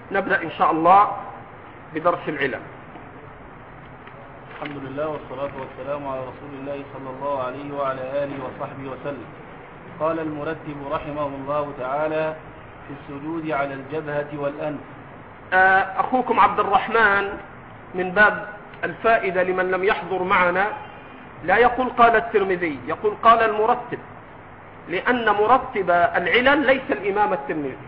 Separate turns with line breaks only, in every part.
نبدأ إن شاء الله بدرس العلم.
الحمد لله والصلاة والسلام على رسول الله صلى الله عليه وعلى آله وصحبه وسلم. قال المرتب رحمه الله تعالى في السجود على الجبهة والأنف.
أخوكم عبد الرحمن من باب الفائدة لمن لم يحضر معنا لا يقول قال الترمذي، يقول قال المرتب، لأن مرتب العلل ليس الإمام الترمذي،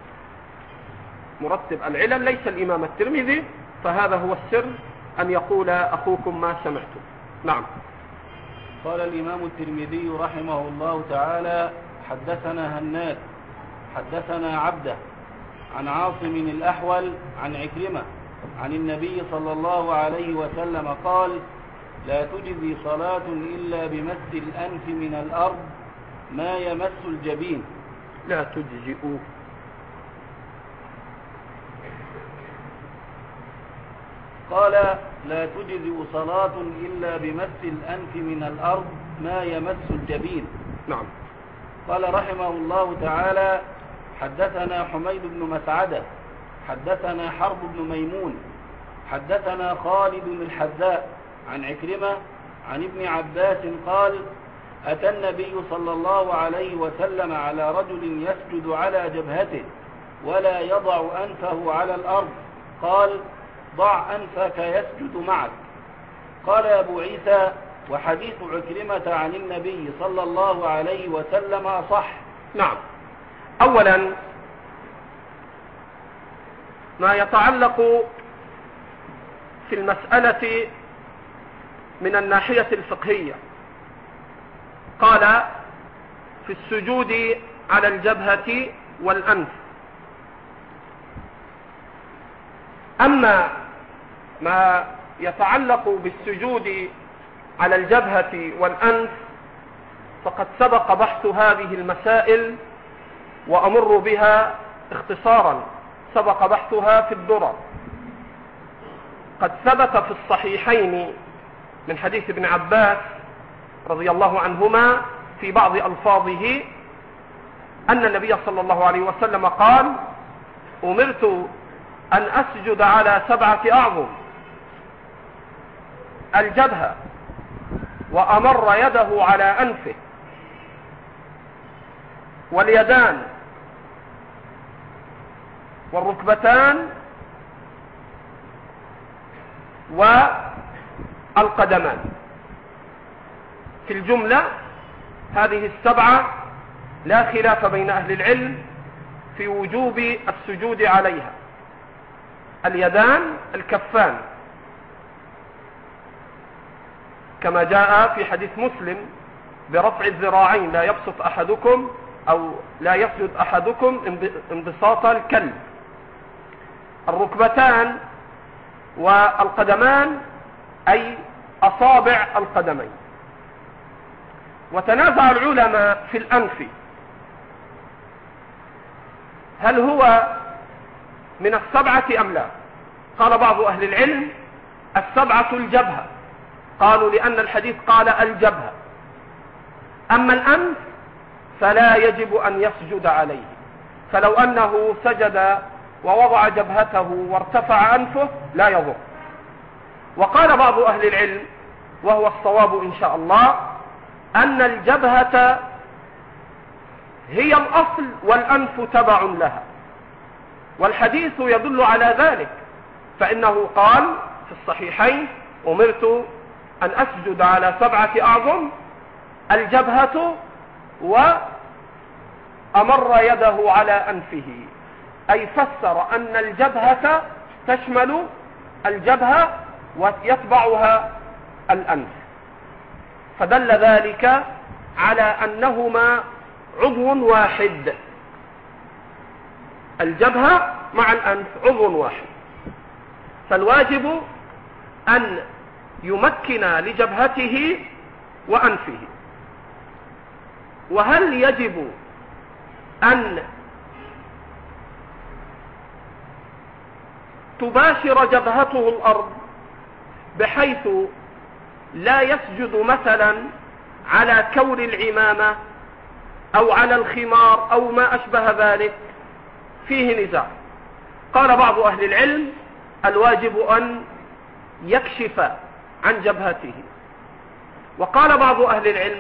مرتب العلل ليس الإمام الترمذي، فهذا هو السر أن يقول أخوكم ما سمعتم. نعم.
قال الإمام الترمذي رحمه الله تعالى حدثنا هناد حدثنا عبده عن عاصم الأحول عن عكرمة عن النبي صلى الله عليه وسلم قال: لا تجزي صلاة إلا بمس الأنف من الأرض ما يمس الجبين.
لا تجزئ.
قال: لا تجزئ صلاة إلا بمس الأنف من الأرض ما يمس الجبين.
نعم.
قال رحمه الله تعالى حدثنا حميد بن مسعدة حدثنا حرب بن ميمون حدثنا خالد بن الحذاء عن عكرمة عن ابن عباس قال: أتى النبي صلى الله عليه وسلم على رجل يسجد على جبهته ولا يضع أنفه على الأرض، قال: ضع أنفك يسجد معك. قال أبو عيسى: وحديث عكرمة عن النبي صلى الله عليه وسلم أصح.
نعم. أولا ما يتعلق في المسألة من الناحية الفقهية، قال في السجود على الجبهة والأنف. أما ما يتعلق بالسجود على الجبهة والأنف فقد سبق بحث هذه المسائل وأمر بها اختصارا، سبق بحثها في الدرر. قد ثبت في الصحيحين من حديث ابن عباس رضي الله عنهما في بعض ألفاظه أن النبي صلى الله عليه وسلم قال: أمرت أن أسجد على 7 أعظم: الجبهة، وأمر يده على أنفه، واليدان، والركبتان، والقدمان. في الجملة هذه 7 لا خلاف بين أهل العلم في وجوب السجود عليها: اليدان، الكفان، كما جاء في حديث مسلم برفع الذراعين: لا يبسط أحدكم أو لا يسجد أحدكم انبساط الكلب. الركبتان والقدمان أي أصابع القدمين. وتنازع العلماء في الأنف، هل هو من 7 أم لا؟ قال بعض أهل العلم 7 الجبهة، قالوا لأن الحديث قال الجبهة. أما الأنف فلا يجب أن يسجد عليه، فلو أنه سجد ووضع جبهته وارتفع أنفه لا يضر. وقال بعض أهل العلم وهو الصواب إن شاء الله أن الجبهة هي الأصل والأنف تبع لها، والحديث يدل على ذلك، فإنه قال في الصحيحين: أمرت أن أسجد على 7 أعظم: الجبهة، وأمر يده على أنفه، أي فسر أن الجبهة تشمل الجبهة ويتبعها الأنف، فدل ذلك على أنهما عضو واحد، الجبهة مع الأنف عضو واحد، فالواجب أن يمكن لجبهته وأنفه. وهل يجب أن تباشر جبهته الأرض بحيث لا يسجد مثلا على كور العمامة أو على الخمار أو ما أشبه ذلك؟ فيه نزاع. قال بعض أهل العلم الواجب أن يكشف عن جبهته، وقال بعض أهل العلم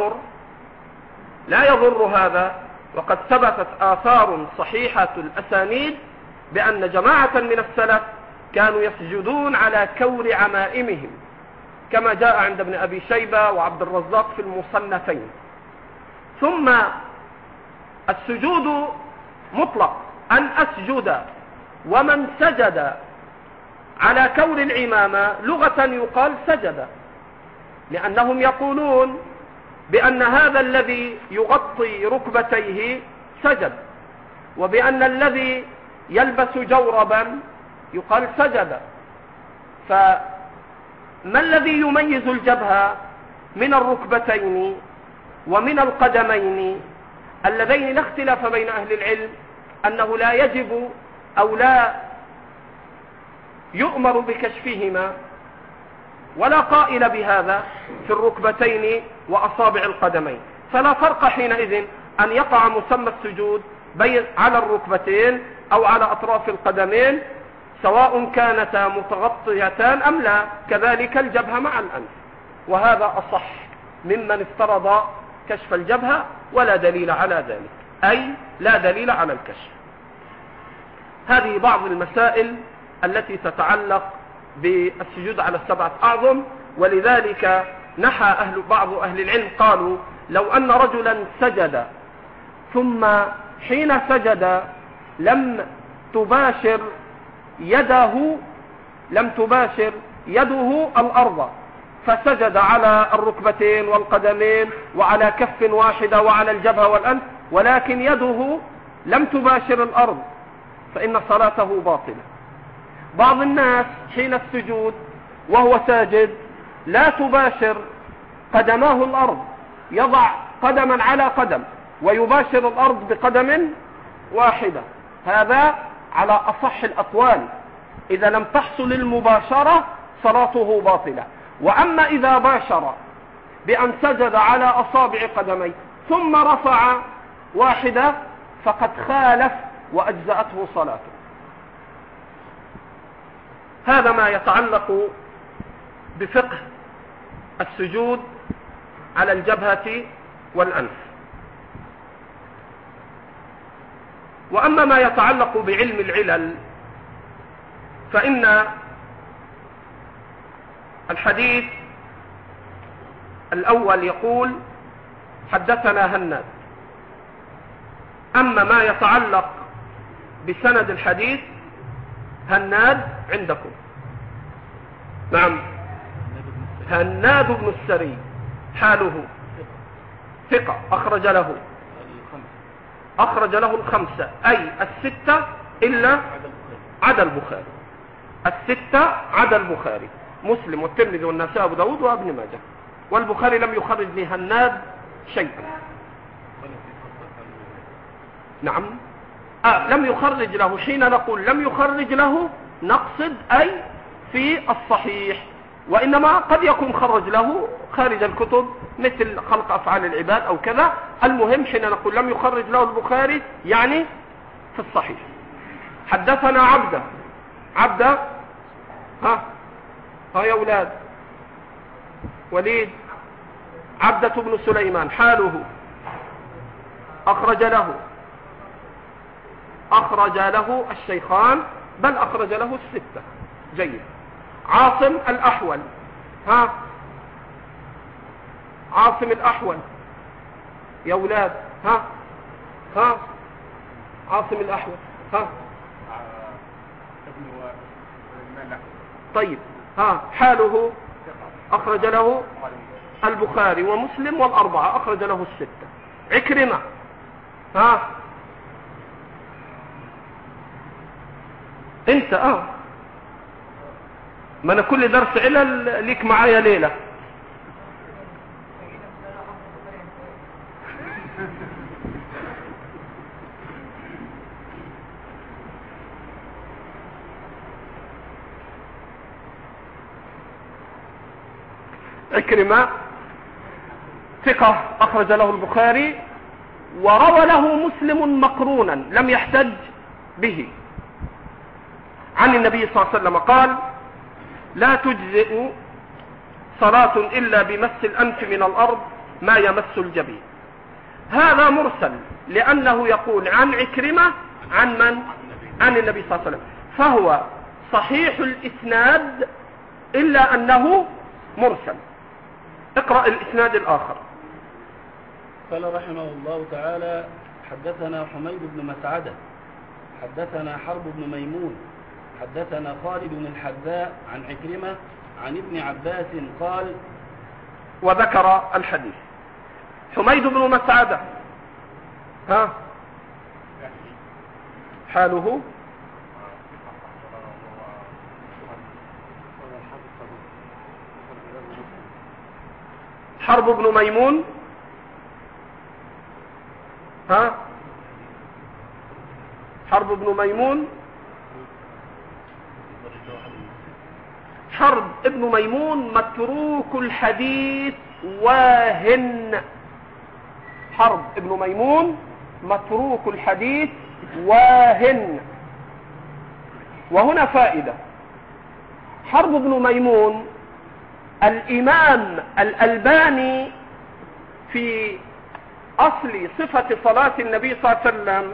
لا يضر هذا، وقد ثبتت آثار صحيحة الأسانيد بأن جماعة من السلف كانوا يسجدون على كور عمائمهم كما جاء عند ابن أبي شيبة وعبد الرزاق في المصنفين. ثم السجود مطلق، أن أسجد، ومن سجد على كور العمامة لغة يقال سجد، لأنهم يقولون بأن هذا الذي يغطي ركبتيه سجد، وبأن الذي يلبس جوربا يقال سجد. فما الذي يميز الجبهة من الركبتين ومن القدمين اللذين لا اختلاف بين أهل العلم أنه لا يجب أو لا يؤمر بكشفهما، ولا قائل بهذا في الركبتين وأصابع القدمين، فلا فرق حينئذ أن يقع مسمى السجود على الركبتين أو على أطراف القدمين سواء كانتا متغطيتان أم لا، كذلك الجبهة مع الأنف، وهذا أصح ممن افترض كشف الجبهة ولا دليل على ذلك، أي لا دليل على الكشف. هذه بعض المسائل التي تتعلق بالسجود على السبعة أعظم. ولذلك نحى بعض أهل العلم قالوا لو أن رجلا سجد ثم حين سجد لم تباشر يده الأرض، فسجد على الركبتين والقدمين وعلى كف واحدة وعلى الجبهة والأنف، ولكن يده لم تباشر الأرض، فإن صلاته باطلة. بعض الناس حين السجود وهو ساجد لا تباشر قدماه الأرض، يضع قدما على قدم ويباشر الأرض بقدم واحدة، هذا على أصح الأقوال إذا لم تحصل المباشرة صلاته باطلة. وأما إذا باشر بأن سجد على أصابع قدميه ثم رفع واحدة فقد خالف وأجزأته صلاته. هذا ما يتعلق بفقه السجود على الجبهة والأنف. وأما ما يتعلق بعلم العلل فإن الحديث الأول يقول حدثنا هناد. أما ما يتعلق بسند الحديث هناد عندكم، نعم، هناد بن السري حاله ثقة أخرج له الخمسة، أي الستة إلا عدا البخاري، الستة عدا البخاري، مسلم والترمذي والنسائي وابو داود وابن ماجه، والبخاري لم يخرج لهناد شيئا. نعم، لم يخرج له. حين نقول لم يخرج له نقصد أي في الصحيح، وإنما قد يكون خرج له خارج الكتب مثل خلق أفعال العباد أو كذا. المهم حين نقول لم يخرج له البخاري يعني في الصحيح. حدثنا عبده ها يا أولاد وليد، عبدة بن سليمان حاله أخرج له الشيخان، بل أخرج له الستة. جيد. عاصم الأحول عاصم الأحول يا أولاد، عاصم الأحول طيب، حاله أخرج له البخاري ومسلم والأربعة، أخرج له الستة. عكرمة انت ما انا كل درس علل ليك معايا ليلة. عكرمة ثقة أخرج له البخاري وروى له مسلم مقرونا لم يحتج به، عن النبي صلى الله عليه وسلم قال: لا تجزئ صلاة إلا بمس الأنف من الأرض ما يمس الجبين. هذا مرسل لأنه يقول عن عكرمة عن من؟ عن النبي صلى الله عليه وسلم، فهو صحيح الإسناد إلا أنه مرسل. اقرأ الإسناد الآخر.
قال رحمه الله تعالى: حدثنا حميد بن مسعدة حدثنا حرب بن ميمون حدثنا خالد بن الحذاء عن عكرمة عن ابن عباس قال،
وذكر الحديث. حميد بن مسعدة حاله حرب بن ميمون حرب بن ميمون حرب ابن ميمون متروك الحديث واهن. حرب ابن ميمون متروك الحديث واهن. وهنا فائدة: حرب بن ميمون الإمام الألباني في أصل صفة صلاة النبي صلى الله عليه وسلم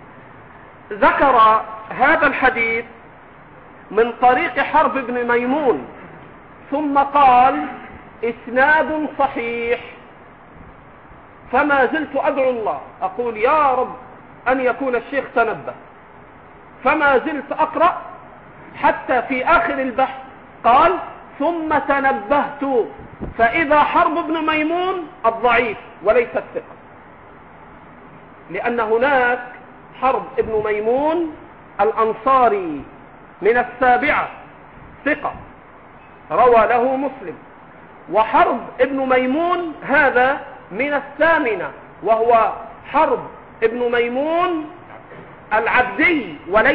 ذكر هذا الحديث من طريق حرب بن ميمون، ثم قال: إسناد صحيح. فما زلت أدعو الله أقول: يا رب أن يكون الشيخ تنبه. فما زلت أقرأ حتى في آخر البحث قال: ثم تنبهت فإذا حرب بن ميمون الضعيف وليس الثقة، لأن هناك حرب ابن ميمون الأنصاري من السابعة ثقة روى له مسلم، وحرب ابن ميمون هذا من الثامنة وهو حرب ابن ميمون العبدي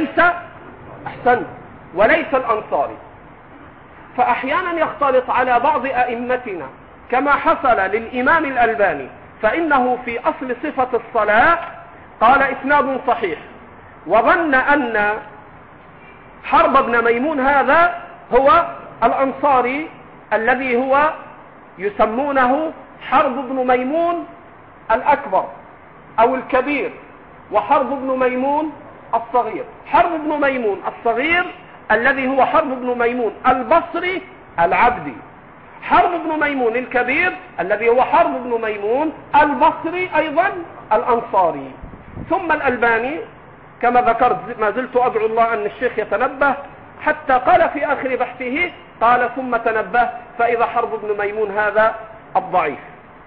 وليس الأنصاري. فأحيانا يختلط على بعض أئمتنا كما حصل للإمام الألباني، فإنه في أصل صفة الصلاة قال إسناد صحيح، وظن أن حرب ابن ميمون هذا هو الأنصاري الذي هو يسمونه حرب ابن ميمون الأكبر أو الكبير، وحرب ابن ميمون الصغير. حرب ابن ميمون الصغير الذي هو حرب ابن ميمون البصري العبدي، حرب ابن ميمون الكبير الذي هو حرب ابن ميمون البصري أيضا الأنصاري. ثم الألباني كما ذكرت ما زلت أدعو الله أن الشيخ يتنبه، حتى قال في آخر بحثه قال: ثم تنبه فإذا حرب ابن ميمون هذا الضعيف.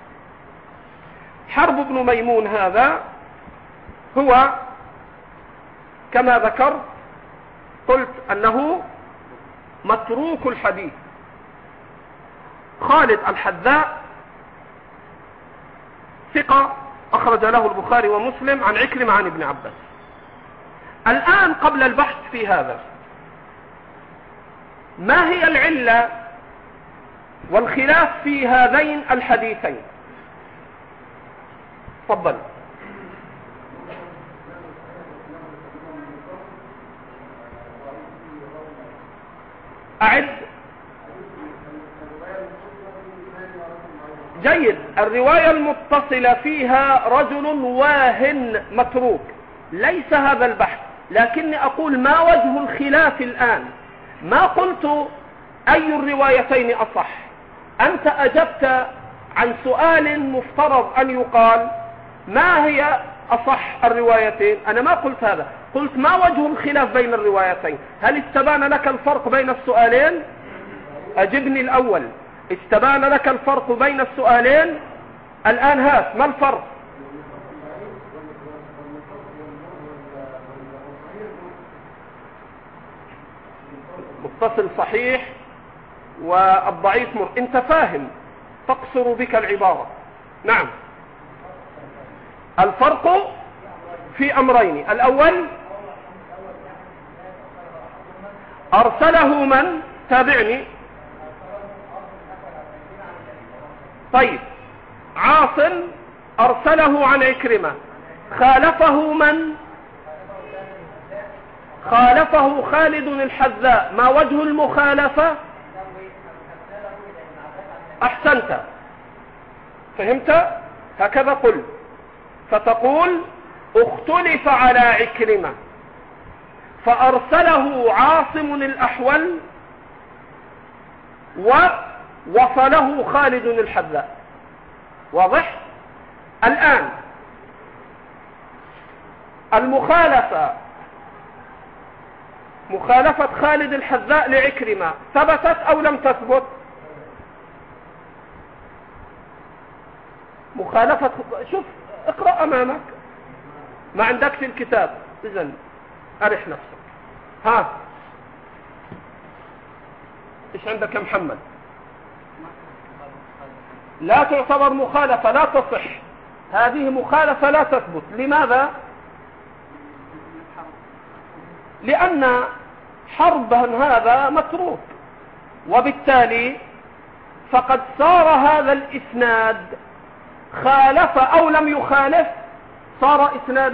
حرب ابن ميمون هذا هو كما ذكرت قلت أنه متروك الحديث. خالد الحذاء ثقة أخرج له البخاري ومسلم عن عكرمة عن ابن عباس. الآن قبل البحث في هذا، ما هي العلة والخلاف في هذين الحديثين؟ تفضل. أعد. جيد. الرواية المتصلة فيها رجل واهن متروك. ليس هذا البحث، لكني أقول ما وجه الخلاف الآن. ما قلت أي الروايتين أصح. أنت أجبت عن سؤال مفترض أن يقال ما هي أصح الروايتين. أنا ما قلت هذا، قلت ما وجه الخلاف بين الروايتين. هل استبان لك الفرق بين السؤالين؟ أجبني الأول. استبان لك الفرق بين السؤالين؟ الآن هات ما الفرق؟ متصل صحيح والضعيف انت فاهم، تقصر بك العبارة. نعم. الفرق في أمرين: الأول أرسله من؟ تابعني. طيب، عاصم أرسله عن عكرمة، خالفه من؟ خالفه خالد الحذاء، ما وجه المخالفة؟ أحسنت، فهمت؟ هكذا قل، فتقول اختلف على عكرمة فأرسله عاصم الأحول ووصله خالد الحذاء. واضح؟ الآن المخالفة، مخالفة خالد الحذاء لعكرمة ثبتت أو لم تثبت؟ مخالفة، شوف اقرأ أمامك، ما عندك في الكتاب، إذن أرح نفسك. ها، إيش عندك يا محمد؟ لا تعتبر مخالفة، لا تصح، هذه مخالفة لا تثبت. لماذا؟ لأن حربا هذا متروك، وبالتالي فقد صار هذا الإسناد خالف أو لم يخالف، صار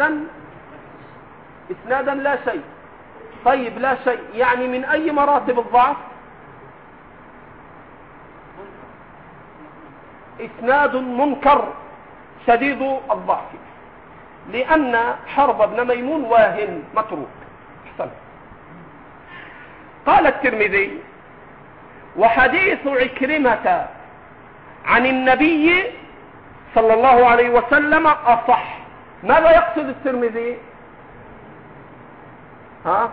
إسنادا لا شيء. طيب لا شيء يعني من أي مراتب الضعف؟ إسناد منكر شديد الضعف، لأن حرب بن ميمون واهن متروك. احسن. قال الترمذي: وحديث عكرمة عن النبي صلى الله عليه وسلم أصح. ماذا يقصد الترمذي؟ ها؟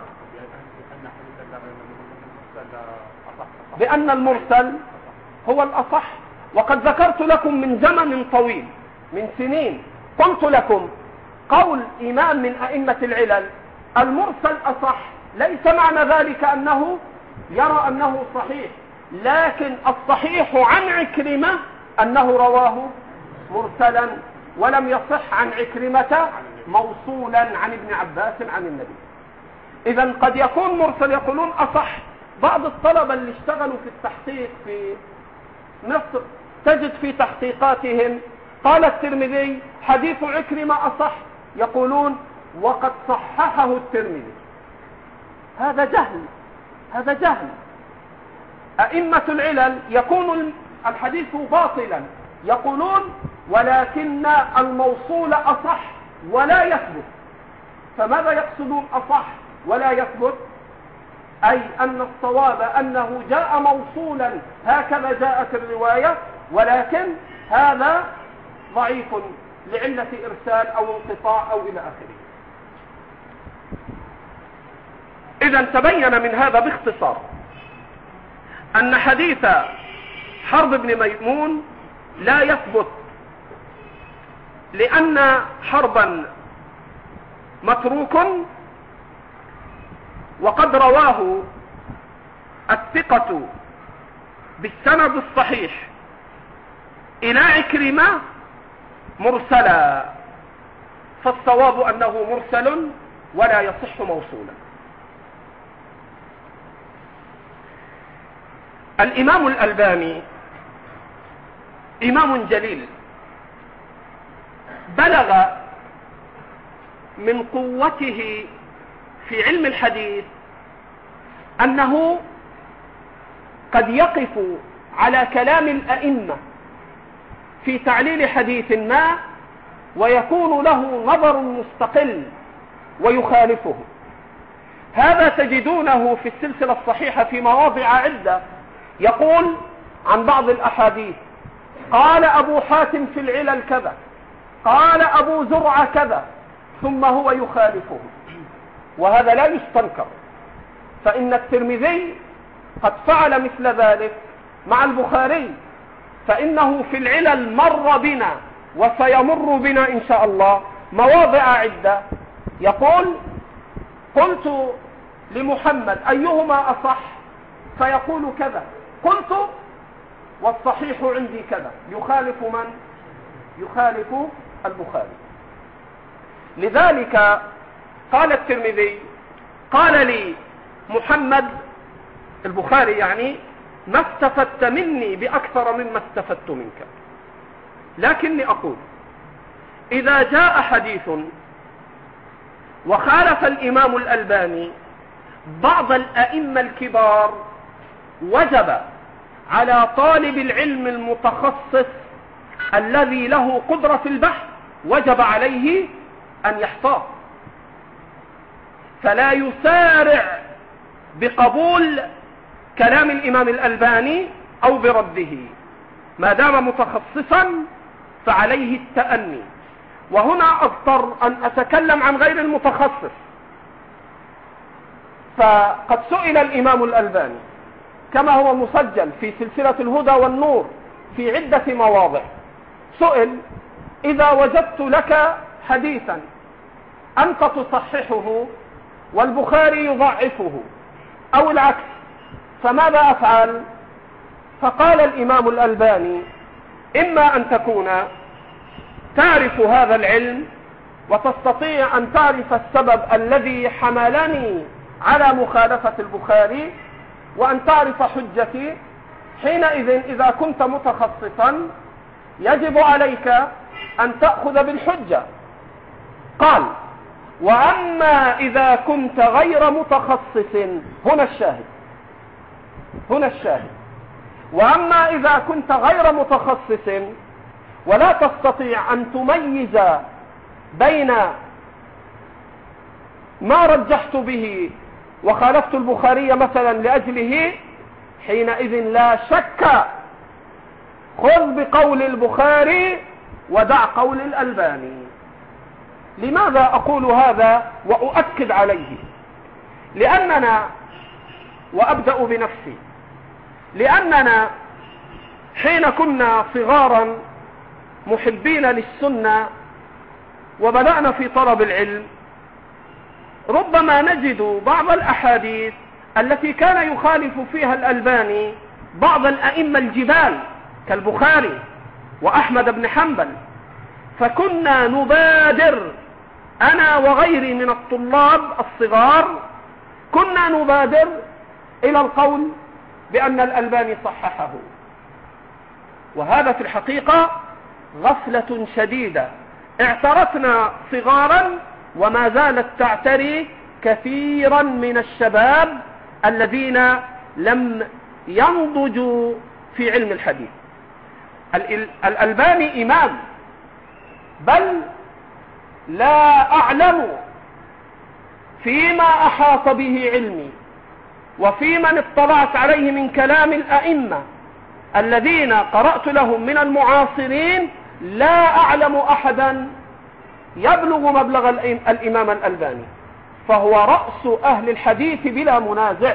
بأن المرسل هو الأصح. وقد ذكرت لكم من زمن طويل، من سنين، قلت لكم قول إمام من أئمة العلل المرسل أصح، ليس معنى ذلك أنه يرى أنه صحيح، لكن الصحيح عن عكرمة أنه رواه مرسلا ولم يصح عن عكرمة موصولا عن ابن عباس عن النبي. إذن قد يكون مرسل يقولون أصح. بعض الطلبة اللي اشتغلوا في التحقيق في مصر تجد في تحقيقاتهم قال الترمذي حديث عكرمة أصح، يقولون وقد صححه الترمذي. هذا جهل، هذا جهل. أئمة العلل يكون الحديث باطلا، يقولون ولكن الموصول أصح ولا يثبت. فماذا يقصدون أصح ولا يثبت؟ أي أن الصواب أنه جاء موصولا، هكذا جاءت الرواية، ولكن هذا ضعيف لعلة إرسال أو انقطاع أو إلى آخره. إذا تبين من هذا باختصار أن حديث حرب بن ميمون لا يثبت، لأن حربا متروك، وقد رواه الثقة بالسند الصحيح إلى عكرمة مرسلا، فالصواب أنه مرسل ولا يصح موصولا. الإمام الألباني إمام جليل، بلغ من قوته في علم الحديث أنه قد يقف على كلام الأئمة في تعليل حديث ما ويكون له نظر مستقل ويخالفه. هذا تجدونه في السلسلة الصحيحة في مواضع عدة، يقول عن بعض الأحاديث قال أبو حاتم في العلل كذا، قال أبو زرعة كذا، ثم هو يخالفه، وهذا لا يستنكر. فإن الترمذي قد فعل مثل ذلك مع البخاري، فإنه في العلل مر بنا وسيمر بنا إن شاء الله مواضع عدة، يقول قلت لمحمد أيهما أصح؟ فيقول كذا، قلت والصحيح عندي كذا، يخالف من؟ يخالف البخاري. لذلك قال الترمذي قال لي محمد البخاري يعني ما استفدت مني بأكثر مما استفدت منك، لكني أقول إذا جاء حديث وخالف الإمام الألباني بعض الأئمة الكبار، وجب على طالب العلم المتخصص الذي له قدرة في البحث وجب عليه أن يحتاط، فلا يسارع بقبول كلام الإمام الألباني أو برده. ما دام متخصصا فعليه التأني. وهنا أضطر أن أتكلم عن غير المتخصص. فقد سئل الإمام الألباني كما هو مسجل في سلسلة الهدى والنور في عدة مواضع، سئل: إذا وجدت لك حديثا أنت تصححه والبخاري يضعفه أو العكس فماذا أفعل؟ فقال الإمام الألباني: إما أن تكون تعرف هذا العلم وتستطيع أن تعرف السبب الذي حملني على مخالفة البخاري وأن تعرف حجتي، حينئذ إذا كنت متخصصا يجب عليك أن تأخذ بالحجة. قال: وأما إذا كنت غير متخصص، هنا الشاهد، وأما إذا كنت غير متخصص ولا تستطيع أن تميز بين ما رجحت به وخالفت البخاري مثلا لأجله، حينئذ لا شك خذ بقول البخاري ودع قول الألباني. لماذا أقول هذا وأؤكد عليه؟ لأننا، وأبدأ بنفسي، لأننا حين كنا صغارا محبين للسنة وبدأنا في طلب العلم ربما نجد بعض الأحاديث التي كان يخالف فيها الألباني بعض الأئمة الجبال كالبخاري وأحمد بن حنبل، فكنا نبادر أنا وغيري من الطلاب الصغار كنا نبادر إلى القول بأن الألباني صححه، وهذا في الحقيقة غفلة شديدة اعترتنا صغارا وما زالت تعتري كثيرا من الشباب الذين لم ينضجوا في علم الحديث. الألباني إمام، بل لا أعلم فيما أحاط به علمي وفي من اطلعت عليه من كلام الأئمة الذين قرأت لهم من المعاصرين، لا أعلم أحدا يبلغ مبلغ الإمام الألباني، فهو رأس أهل الحديث بلا منازع.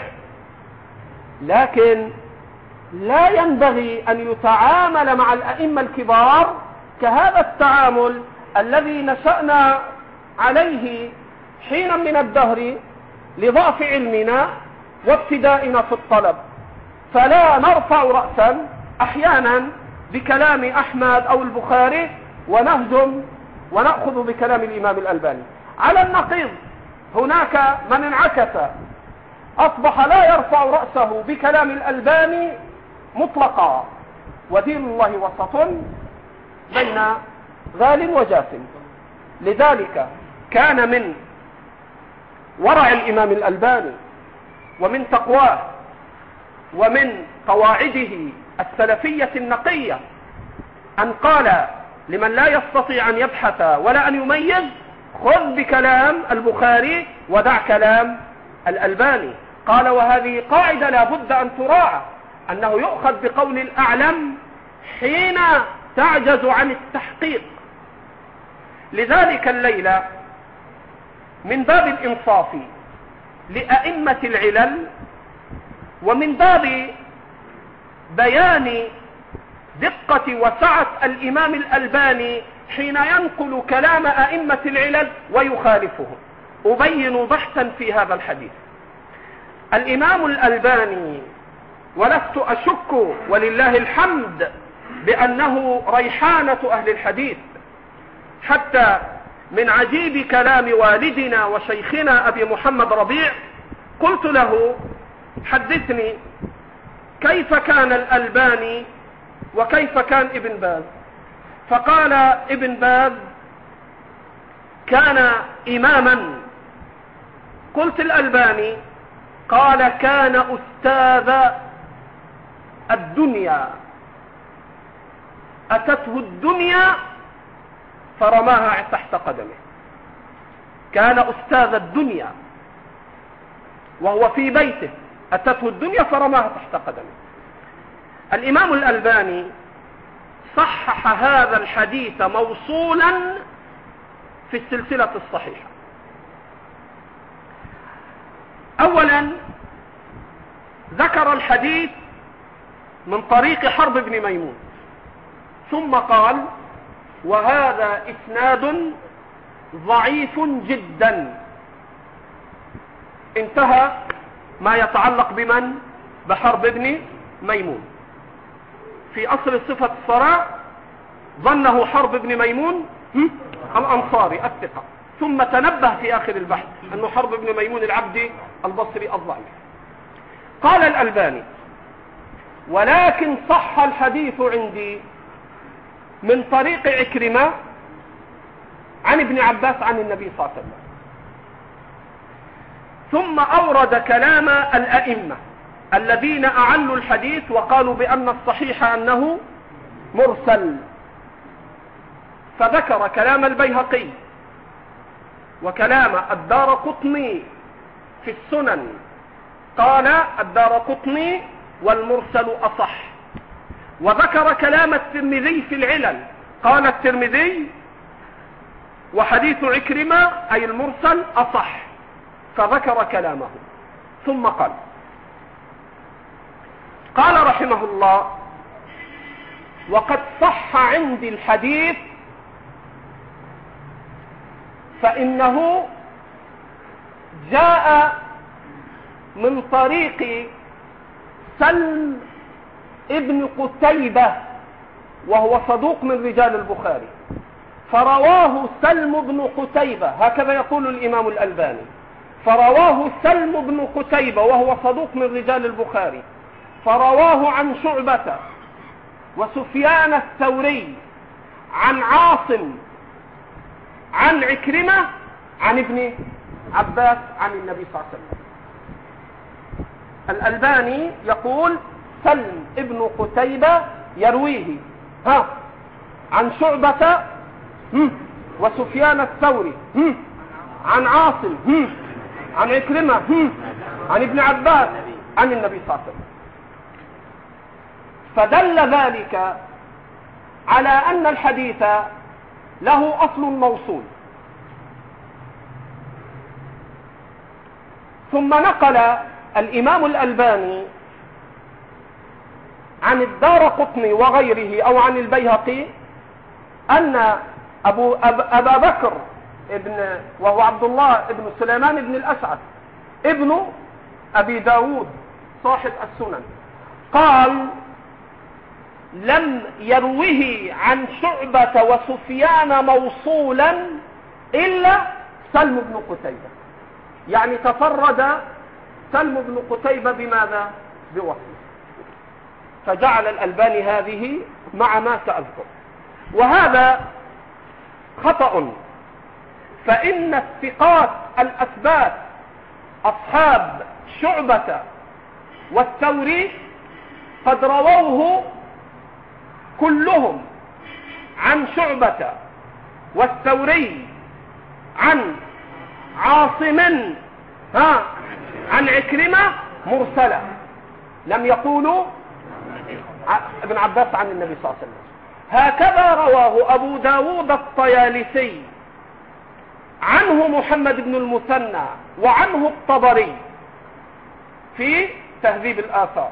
لكن لا ينبغي أن يتعامل مع الأئمة الكبار كهذا التعامل الذي نشأنا عليه حينا من الدهر لضعف علمنا وابتدائنا في الطلب، فلا نرفع رأسا أحيانا بكلام أحمد أو البخاري ونهجم ونأخذ بكلام الإمام الألباني. على النقيض هناك من انعكس أصبح لا يرفع رأسه بكلام الألباني مطلقا، ودين الله وسط بين غال وجاف. لذلك كان من ورع الإمام الألباني ومن تقواه ومن قواعده السلفية النقية أن قال لمن لا يستطيع أن يبحث ولا أن يميز: خذ بكلام البخاري ودع كلام الألباني. قال: وهذه قاعدة لا بد أن تراعى، أنه يؤخذ بقول الأعلم حين تعجز عن التحقيق. لذلك الليلة من باب الإنصاف لأئمة العلل ومن باب بيان دقة وسعة الإمام الألباني حين ينقل كلام أئمة العلل ويخالفهم، أبين بحثا في هذا الحديث. الإمام الألباني، ولست أشك ولله الحمد بأنه ريحانة أهل الحديث، حتى من عجيب كلام والدنا وشيخنا أبي محمد ربيع قلت له: حدثني كيف كان الألباني وكيف كان ابن باز؟ فقال: ابن باز كان إماما قلت الألباني قال كان أستاذ الدنيا، أتته الدنيا فرماها تحت قدمه. كان أستاذ الدنيا وهو في بيته، أتته الدنيا فرماها تحت قدمه. الإمام الألباني صحح هذا الحديث موصولا في السلسلة الصحيحة. أولا ذكر الحديث من طريق حرب بن ميمون، ثم قال وهذا إسناد ضعيف جدا. انتهى ما يتعلق بمن؟ بحرب بن ميمون. في أصل صفة الصلاة ظنه حرب بن ميمون الأنصاري الثقة، ثم تنبه في آخر البحث أنه حرب بن ميمون العبدي البصري الضعيف. قال الألباني ولكن صح الحديث عندي من طريق عكرمة عن ابن عباس عن النبي صلى الله عليه وسلم. ثم أورد كلام الأئمة الذين أعلوا الحديث وقالوا بأن الصحيح أنه مرسل، فذكر كلام البيهقي وكلام الدارقطني في السنن. قال الدارقطني والمرسل أصح، وذكر كلام الترمذي في العلل. قال الترمذي وحديث عكرمة أي المرسل أصح، فذكر كلامه. ثم قال رحمه الله وقد صح عندي الحديث فإنه جاء من طريق سلم ابن قتيبة وهو صدوق من رجال البخاري، فرواه سلم بن قتيبة، هكذا يقول الإمام الألباني، فرواه سلم بن قتيبة وهو صدوق من رجال البخاري، فرواه عن شعبة وسفيان الثوري عن عاصم عن عكرمة عن ابن عباس عن النبي صلى الله عليه وسلم. الألباني يقول سلم ابن قتيبة يرويه عن شعبة وسفيان الثوري عن عاصم عن عكرمة عن ابن عباس عن النبي صلى الله عليه وسلم. فدل ذلك على أن الحديث له أصل موصول. ثم نقل الإمام الألباني عن الدارقطني وغيره أو عن البيهقي أن أبا بكر وهو عبد الله ابن سليمان بن الأسعد ابن أبي داود صاحب السنن قال لم يروه عن شعبة وسفيان موصولا إلا سلم بن قتيبة، يعني تفرد سلم بن قتيبة بماذا؟ بوصفه. فجعل الألباني هذه مع ما سأذكر، وهذا خطأ، فإن الثقات الأثبات أصحاب شعبة والثوري قد رووه كلهم عن شعبة والثوري عن عاصم عن عكرمة مرسلة، لم يقولوا ابن عباس عن النبي صلى الله عليه وسلم. هكذا رواه أبو داود الطيالسي عنه محمد بن المثنى وعنه الطبري في تهذيب الآثار،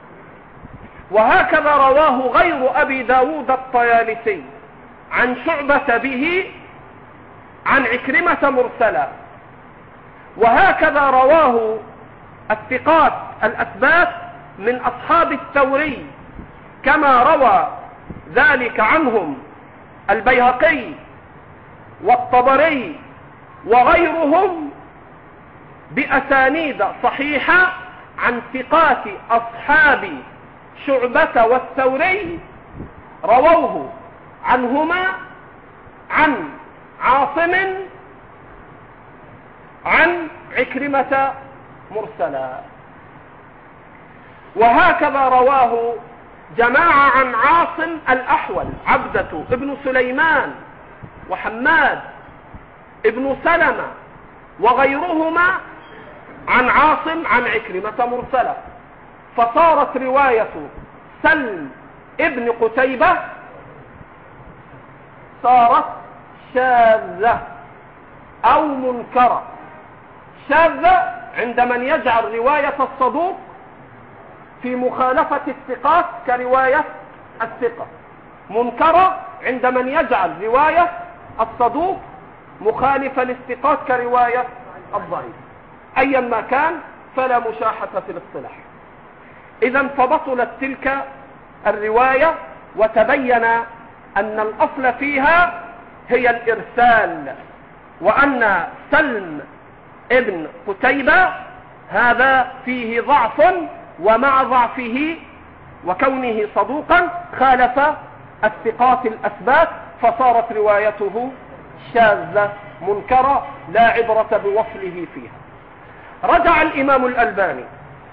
وهكذا رواه غير أبي داود الطيالسي عن شعبة به عن عكرمة مرسلا، وهكذا رواه الثقات الأثبات من أصحاب الثوري كما روى ذلك عنهم البيهقي والطبري وغيرهم بأسانيد صحيحة عن ثقات أصحاب شعبة والثوري رووه عنهما عن عاصم عن عكرمة مرسلا. وهكذا رواه جماعة عن عاصم الأحول، عبدة ابن سليمان وحماد ابن سلمة وغيرهما عن عاصم عن عكرمة مرسلا، فصارت رواية سلم ابن قتيبة صارت شاذة أو منكرة. شاذة عند من يجعل رواية الصدوق في مخالفة الثقات كرواية الثقة، منكرة عند من يجعل رواية الصدوق مخالفة للثقات كرواية الضعيف. أيا ما كان فلا مشاحة في الاصطلاح. إذن فبطلت تلك الرواية، وتبين أن الأصل فيها هي الإرسال، وأن سلم ابن قتيبة هذا فيه ضعف، ومع ضعفه وكونه صدوقا خالف الثقات الأثبات، فصارت روايته شاذة منكرة لا عبرة بوصله فيها. رجع الإمام الألباني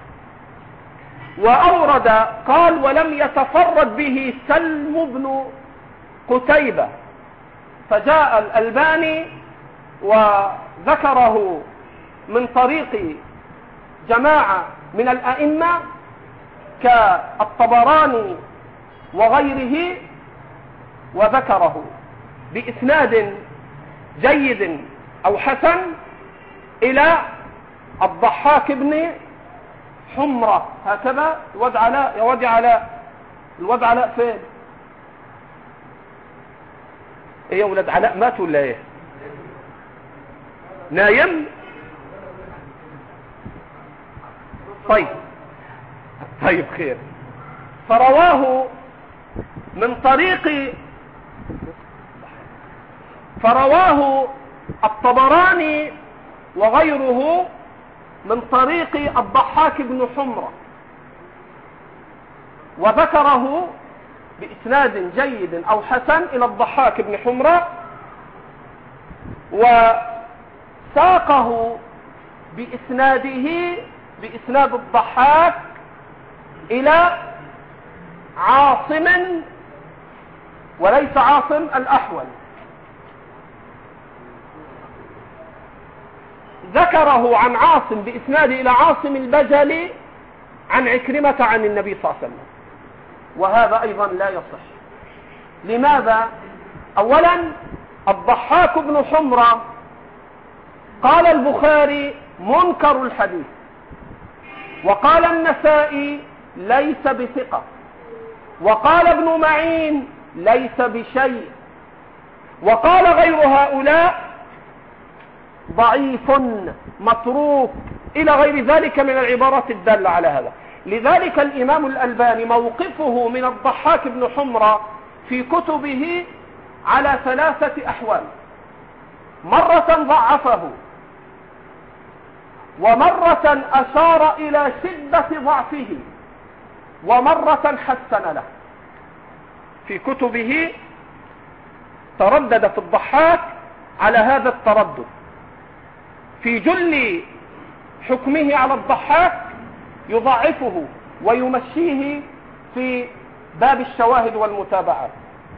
وأورد قال: ولم يتفرد به سلم بن قتيبة، فجاء الألباني وذكره من طريق جماعة من الأئمة كالطبراني وغيره، وذكره بإسناد جيد أو حسن إلى الضحاك بن حمرة. هكذا الواد علاء فين؟ ايه يا ولاد علاء مات ولا ايه؟ نايم؟ طيب خير. فرواه الطبراني وغيره من طريق الضحاك بن حمرة، وذكره بإسناد جيد أو حسن إلى الضحاك بن حمرة، وساقه بإسناد الضحاك إلى عاصم وليس عاصم الأحول. ذكره عن عاصم بإسناد إلى عاصم البجلي عن عكرمة عن النبي صلى الله عليه وسلم، وهذا أيضا لا يصح. لماذا؟ أولا الضحاك بن حمرة قال البخاري منكر الحديث، وقال النسائي ليس بثقة، وقال ابن معين ليس بشيء، وقال غير هؤلاء ضعيف متروك إلى غير ذلك من العبارات الدالة على هذا. لذلك الإمام الألباني موقفه من الضحاك بن حمرة في كتبه على 3 أحوال: مرة ضعفه، ومرة أشار إلى شدة ضعفه، ومرة حسن له. في كتبه تردد في الضحاك على هذا التردد. في جل حكمه على الضحاك يضعفه ويمشيه في باب الشواهد والمتابعات،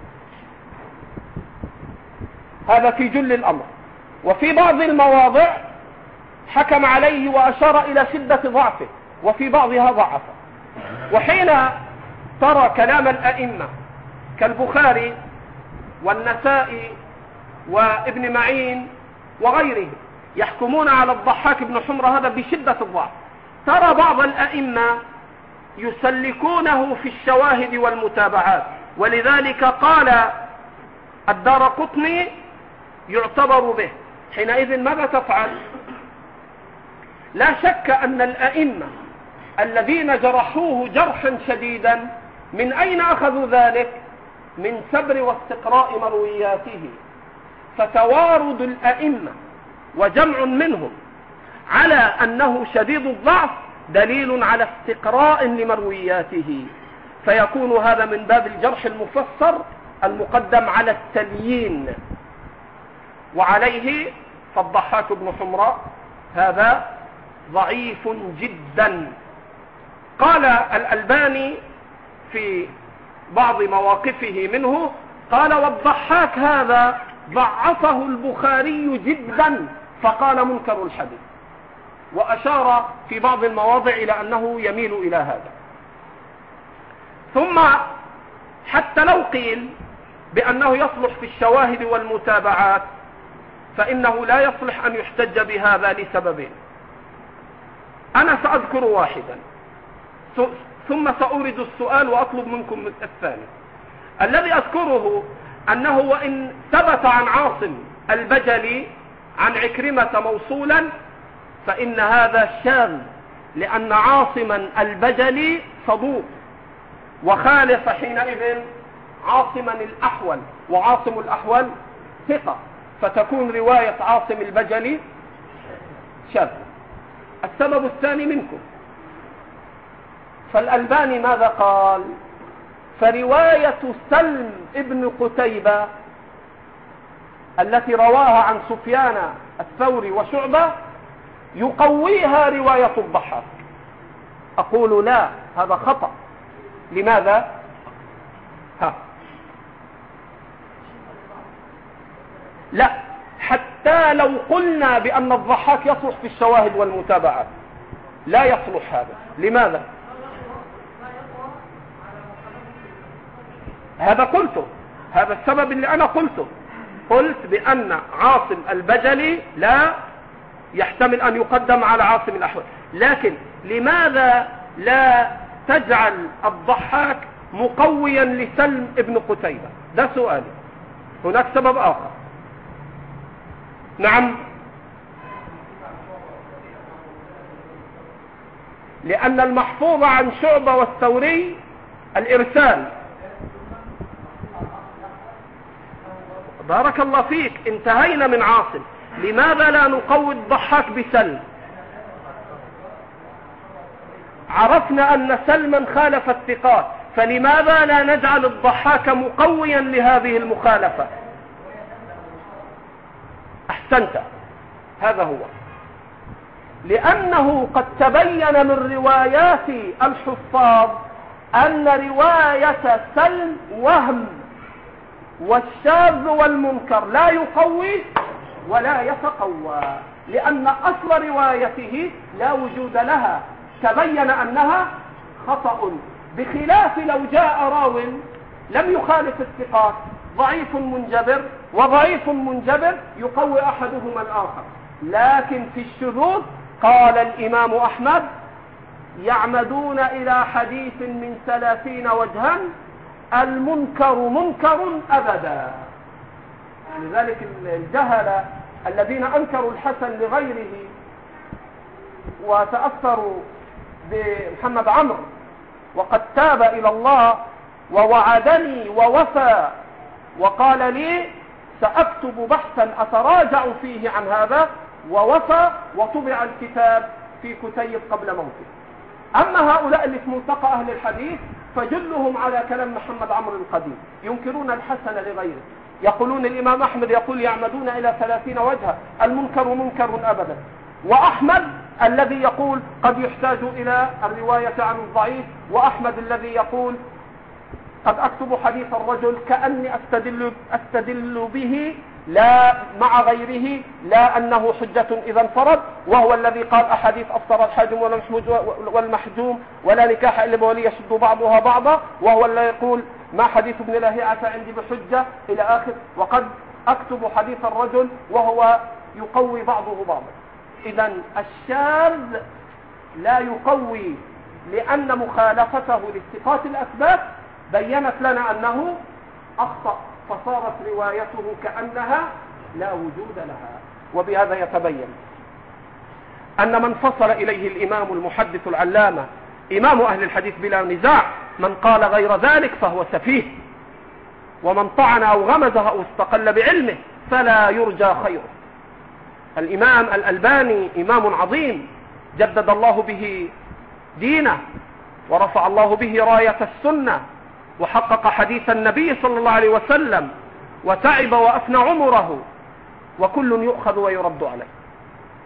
هذا في جل الأمر. وفي بعض المواضع حكم عليه وأشار إلى شدة ضعفه، وفي بعضها ضعفه. وحين ترى كلام الأئمة كالبخاري والنسائي وابن معين وغيره يحكمون على الضحاك بن حمرة هذا بشدة الضعف، ترى بعض الأئمة يسلكونه في الشواهد والمتابعات. ولذلك قال الدارقطني يعتبر به. حينئذ ماذا تفعل؟ لا شك أن الأئمة الذين جرحوه جرحا شديدا من أين أخذوا ذلك؟ من سبر واستقراء مروياته. فتوارد الأئمة وجمع منهم على أنه شديد الضعف دليل على استقراء لمروياته، فيكون هذا من باب الجرح المفسر المقدم على التليين. وعليه فالضحاك بن حمرة هذا ضعيف جدا. قال الألباني في بعض مواقفه منه، قال والضحاك هذا ضعفه البخاري جدا فقال منكر الحديث، وأشار في بعض المواضع إلى أنه يميل إلى هذا. ثم حتى لو قيل بأنه يصلح في الشواهد والمتابعات فإنه لا يصلح أن يحتج بهذا لسببين. أنا سأذكر واحدا ثم سأورد السؤال وأطلب منكم الثاني. الذي أذكره أنه وإن ثبت عن عاصم البجلي عن عكرمة موصولا فإن هذا شاذ، لأن عاصما البجلي صدوق، وخالف حينئذ عاصما الأحول، وعاصم الأحول ثقة، فتكون رواية عاصم البجلي شاذة. السبب الثاني منكم، فالألباني ماذا قال؟ فرواية سلم ابن قتيبة التي رواها عن سفيان الثوري وشعبة يقويها رواية الضحاك. أقول لا، هذا خطأ. لماذا؟ لا، حتى لو قلنا بأن الضحاك يصلح في الشواهد والمتابعات لا يصلح هذا. لماذا؟ هذا قلته، هذا السبب اللي أنا قلته. قلت بأن عاصم البجلي لا يحتمل أن يقدم على عاصم الأحول، لكن لماذا لا تجعل الضحاك مقويا لسلم ابن قتيبة؟ ده سؤالي. هناك سبب آخر. نعم، لأن المحفوظ عن شعبة والثوري الإرسال. بارك الله فيك، انتهينا من عاصم. لماذا لا نقوي الضحاك بسلم؟ عرفنا أن سلما خالف الثقات، فلماذا لا نجعل الضحاك مقويا لهذه المخالفة؟ أحسنت، هذا هو. لأنه قد تبين من روايات الحفاظ أن رواية سلم وهم، والشاذ والمنكر لا يقوي ولا يتقوى، لأن أصل روايته لا وجود لها، تبين أنها خطأ، بخلاف لو جاء راو لم يخالف الثقات، ضعيف منجبر وضعيف منجبر يقوي أحدهما الآخر. لكن في الشذوذ قال الإمام أحمد يعمدون إلى حديث من 30 وجها المنكر منكر أبدا. لذلك الجهلة الذين أنكروا الحسن لغيره وتأثروا بمحمد عمرو وقد تاب إلى الله ووعدني ووفى وقال لي سأكتب بحثا أتراجع فيه عن هذا، ووفى وطبع الكتاب في كتيب قبل موته. أما هؤلاء اللي في ملتقى أهل الحديث فجلهم على كلام محمد عمرو القديم، ينكرون الحسن لغيره، يقولون الإمام أحمد يقول يعمدون إلى 30 وجها المنكر منكر أبدا، وأحمد الذي يقول قد يحتاج إلى الرواية عن الضعيف، وأحمد الذي يقول قد أكتب حديث الرجل كأني أستدل به لا مع غيره لا أنه حجة إذا انفرد، وهو الذي قال أحاديث أفطر الحاجم والمحجوم ولا نكاح إلا بولي يشد بعضها بعضا، وهو الذي يقول ما حديث ابن لهيعة عندي بحجة إلى آخر، وقد أكتب حديث الرجل وهو يقوي بعضه بعضا. إذا الشاذ لا يقوي، لأن مخالفته للثقات الأثبات بيّنت لنا أنه أخطأ، فصارت روايته كأنها لا وجود لها. وبهذا يتبين أن من فصل إليه الإمام المحدث العلامة إمام أهل الحديث بلا نزاع، من قال غير ذلك فهو سفيه، ومن طعن أو غمزه أو استقل بعلمه فلا يرجى خيره. الإمام الألباني إمام عظيم جدد الله به دينه ورفع الله به راية السنة وحقق حديث النبي صلى الله عليه وسلم وتعب وأفنى عمره، وكل يؤخذ ويرد عليه.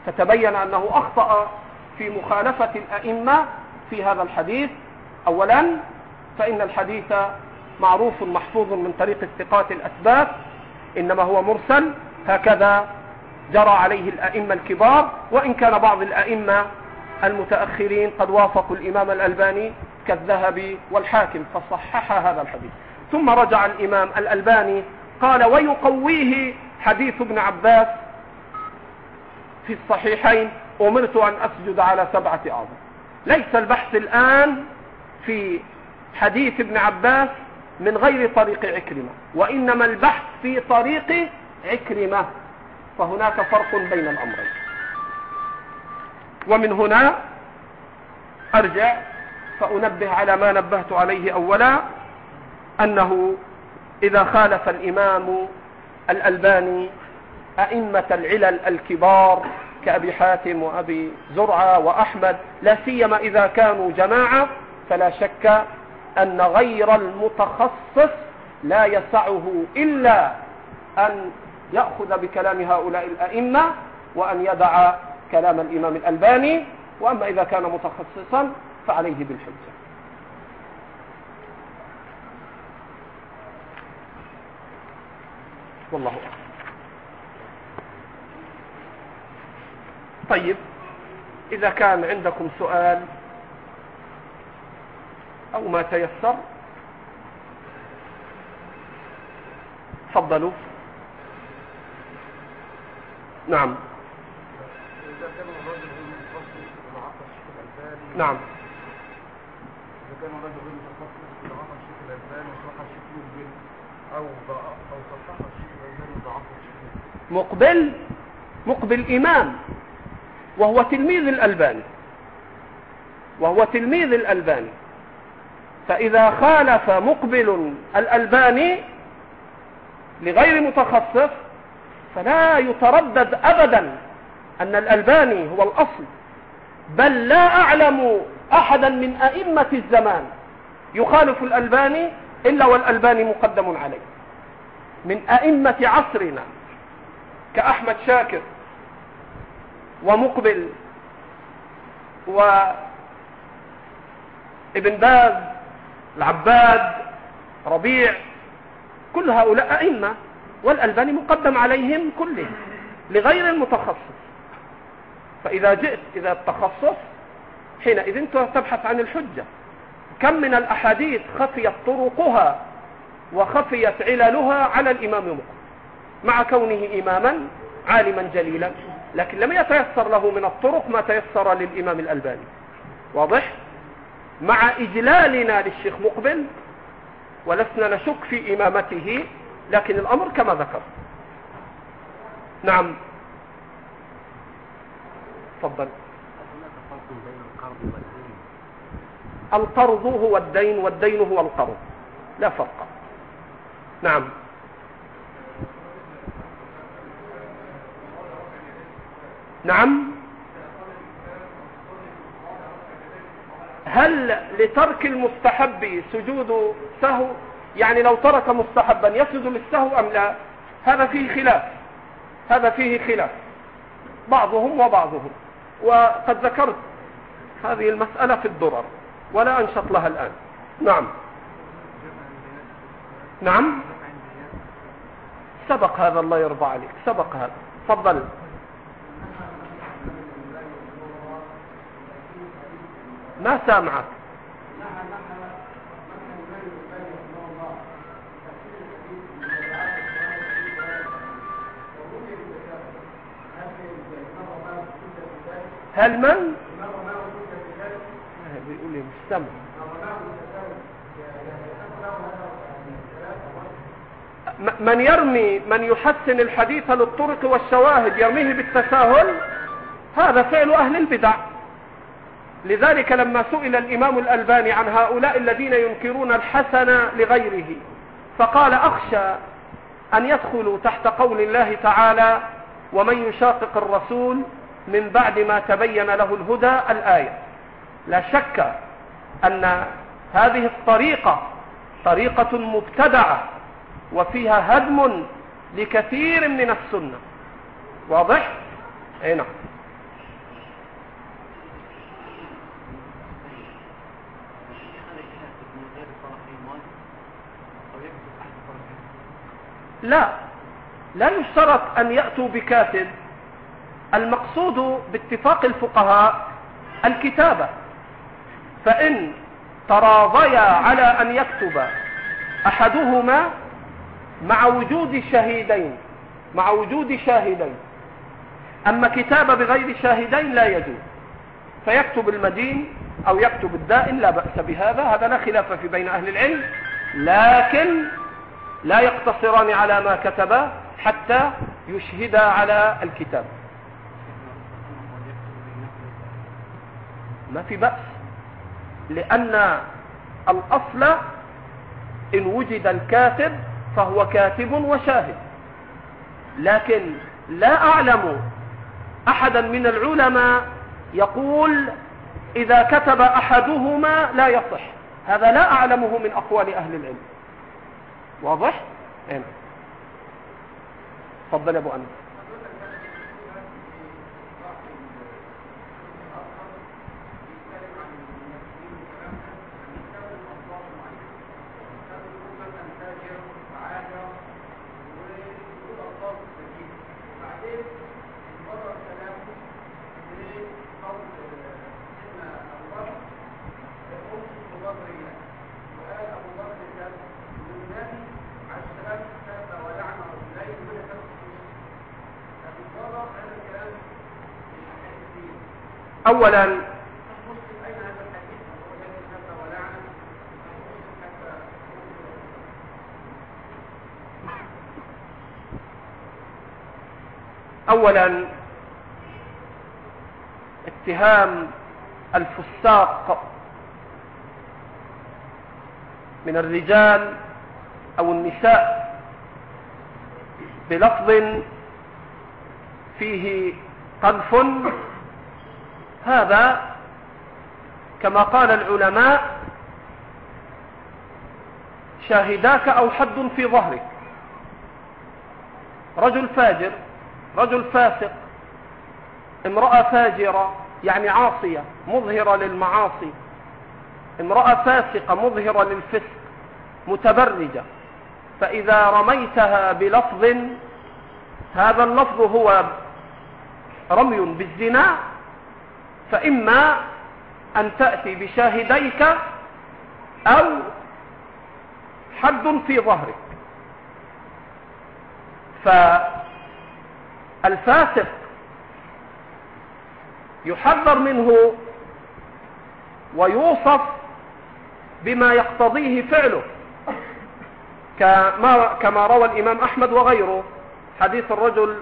فتبين أنه أخطأ في مخالفة الأئمة في هذا الحديث. أولا فإن الحديث معروف محفوظ من طريق الثقات الأثبات، إنما هو مرسل، هكذا جرى عليه الأئمة الكبار، وإن كان بعض الأئمة المتأخرين قد وافقوا الإمام الألباني كالذهبي والحاكم فصحح هذا الحديث. ثم رجع الإمام الألباني قال ويقويه حديث ابن عباس في الصحيحين أمرت أن أسجد على 7 أعظم. ليس البحث الآن في حديث ابن عباس من غير طريق عكرمة، وإنما البحث في طريق عكرمة، فهناك فرق بين الأمرين. ومن هنا أرجع فأنبه على ما نبهت عليه أولا، أنه إذا خالف الإمام الألباني أئمة العلل الكبار كأبي حاتم وأبي زرعة وأحمد، لا سيما إذا كانوا جماعة، فلا شك أن غير المتخصص لا يسعه إلا أن يأخذ بكلام هؤلاء الأئمة وأن يدع كلام الإمام الألباني، وأما إذا كان متخصصا فعليه بالحجة. والله أعلم. طيب، إذا كان عندكم سؤال أو ما تيسر تفضلوا. نعم.
إذا كان الرجل غير متخصص وعطى الشيخ الألباني،
نعم.
إذا كان الرجل غير متخصص وعطى الشيخ الألباني وصحح الشيخ مقبل أو صحح الشيخ الألباني وضعف الشيخ
مقبل إمام وهو تلميذ الألباني، فإذا خالف مقبل الألباني لغير متخصص فلا يتردد أبدا أن الألباني هو الأصل، بل لا أعلم أحدا من أئمة الزمان يخالف الألباني إلا والألباني مقدم عليه، من أئمة عصرنا كأحمد شاكر ومقبل وابن باز العباد ربيع، كل هؤلاء أئمة والألباني مقدم عليهم كلهم لغير المتخصص. فإذا جئت إذا التخصص حينئذ تبحث عن الحجة. كم من الأحاديث خفيت طرقها وخفيت عللها على الإمام مقبل مع كونه إماما عالما جليلا، لكن لم يتيسر له من الطرق ما تيسر للإمام الألباني. واضح؟ مع إجلالنا للشيخ مقبل ولسنا نشك في إمامته، لكن الأمر كما ذكر. نعم تفضل.
هناك فرق بين القرض والدين؟
القرض هو الدين والدين هو القرض، لا فرق. نعم. نعم. هل لترك المستحب سجود سهو؟ يعني لو ترك مستحبا يسجد للسهو أم لا؟ هذا فيه خلاف بعضهم وبعضهم، وقد ذكرت هذه المسألة في الدرر ولا أنشط لها الآن. نعم سبق هذا، الله يرضى عليك، سبق هذا. تفضل. ما سامعك. هل من بيقول لي مستمع من يرمي من يحسن الحديث للطرق والشواهد يرميه بالتساهل، هذا فعل أهل البدع. لذلك لما سئل الإمام الألباني عن هؤلاء الذين ينكرون الحسن لغيره فقال أخشى أن يدخلوا تحت قول الله تعالى ومن يشاقق الرسول من بعد ما تبين له الهدى الآية. لا شك أن هذه الطريقة طريقة مبتدعة وفيها هدم لكثير من السنة. واضح؟ اي نعم. لا يشترط أن يأتوا بكاتب. المقصود باتفاق الفقهاء الكتابة، فإن تراضيا على أن يكتب أحدهما مع وجود شاهدين، أما كتابة بغير شاهدين لا يجوز، فيكتب المدين أو يكتب الدائن، لا بأس بهذا، هذا لا خلاف في بين أهل العلم، لكن لا يقتصران على ما كتبا حتى يشهدا على الكتاب. ما في بأس، لأن الأصل إن وجد الكاتب فهو كاتب وشاهد، لكن لا أعلم أحدا من العلماء يقول إذا كتب أحدهما لا يصح، هذا لا أعلمه من أقوال أهل العلم. واضح؟ هنا تفضل يا أبو أنس. أولا اتهام الفساق من الرجال أو النساء بلفظ فيه قذف، هذا كما قال العلماء شاهداك أو حد في ظهرك. رجل فاجر، رجل فاسق، امرأة فاجرة يعني عاصية مظهرة للمعاصي، امرأة فاسقة مظهرة للفسق متبرجة، فإذا رميتها بلفظ، هذا اللفظ هو رمي بالزنا، فإما أن تأتي بشاهديك أو حد في ظهرك. فالفاسق يحذر منه ويوصف بما يقتضيه فعله، كما روى الإمام أحمد وغيره حديث الرجل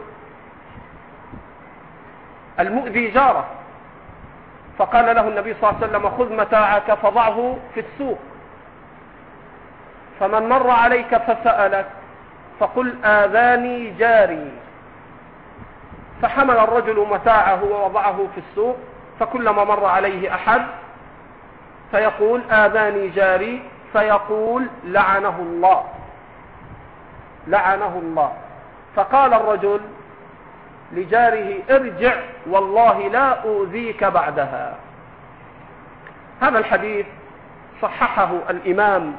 المؤذي جاره، فقال له النبي صلى الله عليه وسلم: خذ متاعك فضعه في السوق، فمن مر عليك فسألك فقل آذاني جاري. فحمل الرجل متاعه ووضعه في السوق، فكلما مر عليه أحد فيقول آذاني جاري، فيقول لعنه الله لعنه الله. فقال الرجل لجاره: ارجع والله لا أؤذيك بعدها. هذا الحديث صححه الإمام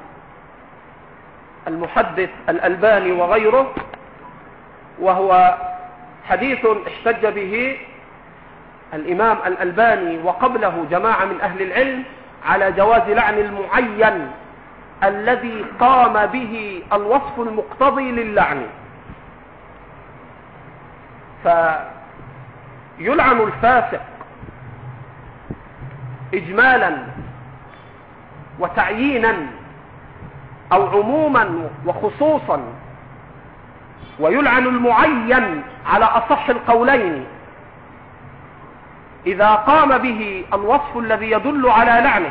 المحدث الألباني وغيره، وهو حديث احتج به الإمام الألباني وقبله جماعة من أهل العلم على جواز لعن المعين الذي قام به الوصف المقتضي للعن. فيلعن الفاسق إجمالا وتعيينا أو عموما وخصوصا، ويلعن المعين على أصح القولين إذا قام به الوصف الذي يدل على لعنه،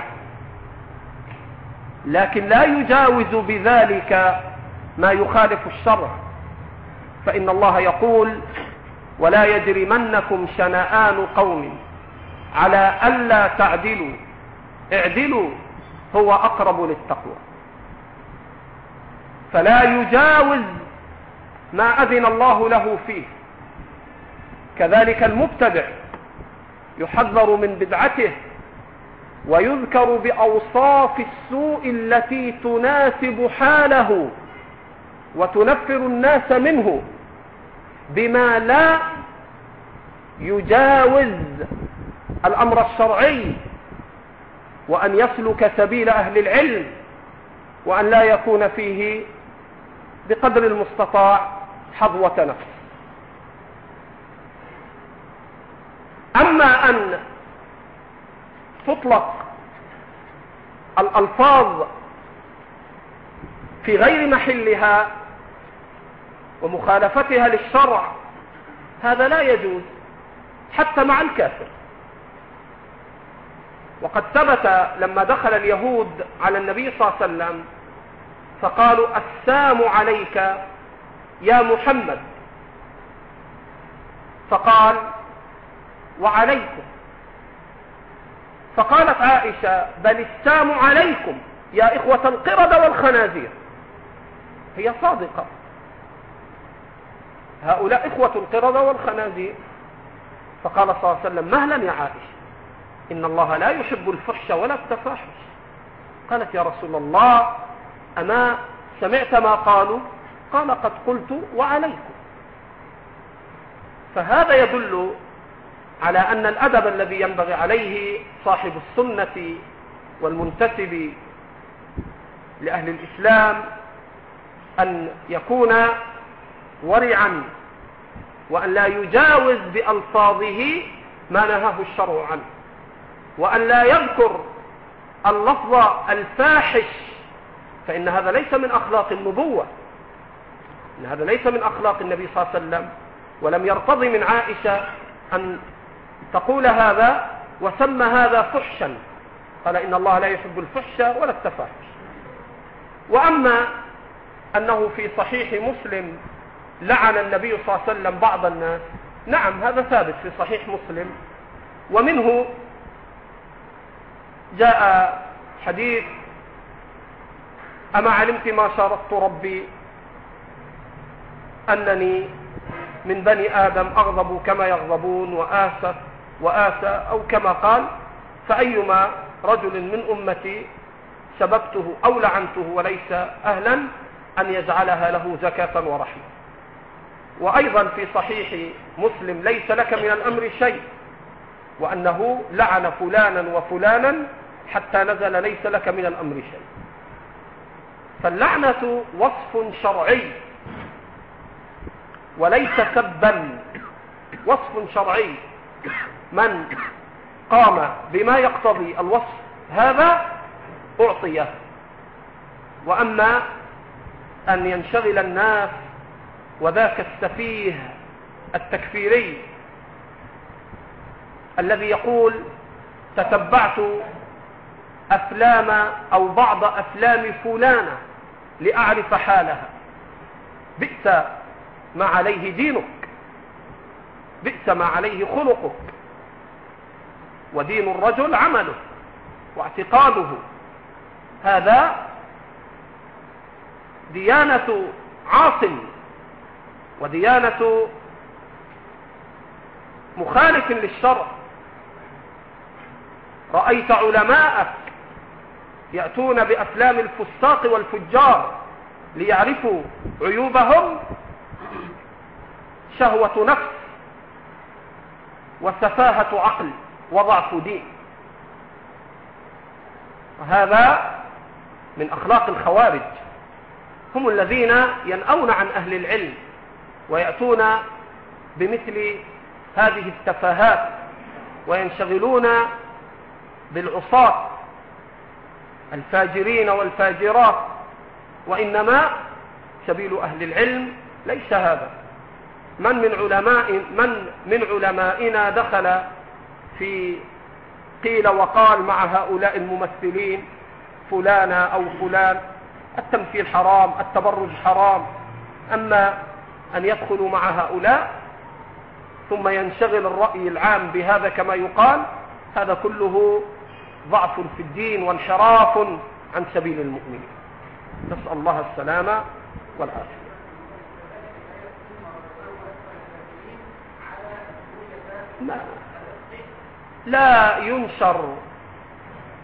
لكن لا يجاوز بذلك ما يخالف الشرع، فإن الله يقول: ولا يجرمنكم شنآن قوم على ألا تعدلوا اعدلوا هو أقرب للتقوى. فلا يجاوز ما أذن الله له فيه. كذلك المبتدع يحذر من بدعته ويذكر بأوصاف السوء التي تناسب حاله وتنفر الناس منه بما لا يجاوز الأمر الشرعي، وأن يسلك سبيل أهل العلم، وأن لا يكون فيه بقدر المستطاع حظوة نفس. أما أن تطلق الألفاظ في غير محلها ومخالفتها للشرع، هذا لا يجوز حتى مع الكافر. وقد ثبت لما دخل اليهود على النبي صلى الله عليه وسلم فقالوا السلام عليك يا محمد، فقال وعليكم، فقالت عائشة بل السلام عليكم يا إخوة القردة والخنازير. هي صادقة، هؤلاء إخوة القردة والخنازير. فقال صلى الله عليه وسلم مهلا يا عائشة، إن الله لا يحب الفحش ولا التفاحش. قالت يا رسول الله أما سمعت ما قالوا؟ قال قد قلت وعليكم. فهذا يدل على أن الأدب الذي ينبغي عليه صاحب السنة والمنتسب لأهل الإسلام أن يكون ورعا، وأن لا يجاوز بألفاظه ما نهاه الشرع عنه، وأن لا يذكر اللفظ الفاحش، فإن هذا ليس من أخلاق النبوة، إن هذا ليس من أخلاق النبي صلى الله عليه وسلم. ولم يرتضي من عائشة أن تقول هذا وسمى هذا فحشا، قال إن الله لا يحب الفحش ولا التفاحش. وأما أنه في صحيح مسلم لعن النبي صلى الله عليه وسلم بعض الناس، نعم هذا ثابت في صحيح مسلم، ومنه جاء حديث أما علمت ما شارطت ربي أنني من بني آدم أغضب كما يغضبون وآسى أو كما قال، فأيما رجل من أمتي سببته أو لعنته وليس أهلا أن يجعلها له زكاة ورحمة. وأيضا في صحيح مسلم ليس لك من الأمر شيء، وأنه لعن فلانا وفلانا حتى نزل ليس لك من الأمر شيء. فاللعنة وصف شرعي وليس سبا، وصف شرعي. من قام بما يقتضي الوصف هذا أعطيه. وأما أن ينشغل الناس وذاك السفيه التكفيري الذي يقول تتبعت أفلام أو بعض أفلام فلانة لأعرف حالها، بئس ما عليه دينك، بئس ما عليه خلقك، ودين الرجل عمله واعتقاده. هذا ديانة عاصم وديانة مخالف للشرع. رأيت علماءك يأتون بأفلام الفساق والفجار ليعرفوا عيوبهم؟ شهوة نفس وسفاهة عقل وضعف دين. هذا من أخلاق الخوارج، هم الذين ينأون عن أهل العلم ويأتون بمثل هذه التفاهات وينشغلون بالعصاة الفاجرين والفاجرات. وإنما سبيل أهل العلم ليس هذا. من من علمائنا دخل في قيل وقال مع هؤلاء الممثلين فلانا أو فلان؟ التمثيل حرام، التبرج حرام. أما أن يدخلوا مع هؤلاء ثم ينشغل الرأي العام بهذا كما يقال، هذا كله ضعف في الدين وانحراف عن سبيل المؤمنين. نسأل الله السلامة والعافية. لا ينشر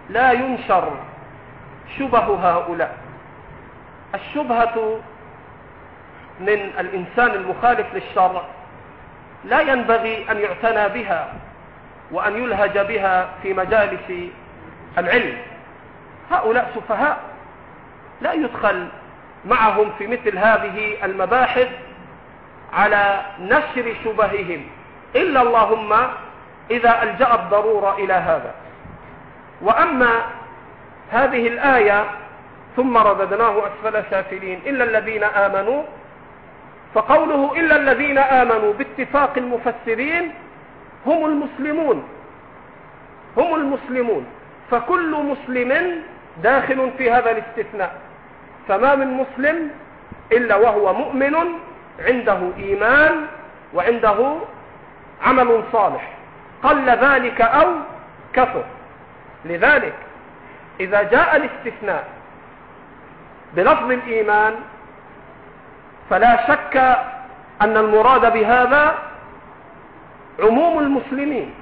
لا ينشر شبه هؤلاء. الشبهة من الإنسان المخالف للشرع لا ينبغي أن يعتنى بها وأن يلهج بها في مجالس العلم. هؤلاء سفهاء لا يدخل معهم في مثل هذه المباحث على نشر شبههم، إلا اللهم إذا ألجأ الضرورة إلى هذا. وأما هذه الآية ثم رددناه أسفل سافلين إلا الذين آمنوا، فقوله إلا الذين آمنوا باتفاق المفسرين هم المسلمون، هم المسلمون، فكل مسلم داخل في هذا الاستثناء. فما من مسلم إلا وهو مؤمن عنده إيمان وعنده عمل صالح، قل ذلك أو كثر. لذلك إذا جاء الاستثناء بلفظ الإيمان فلا شك أن المراد بهذا عموم المسلمين،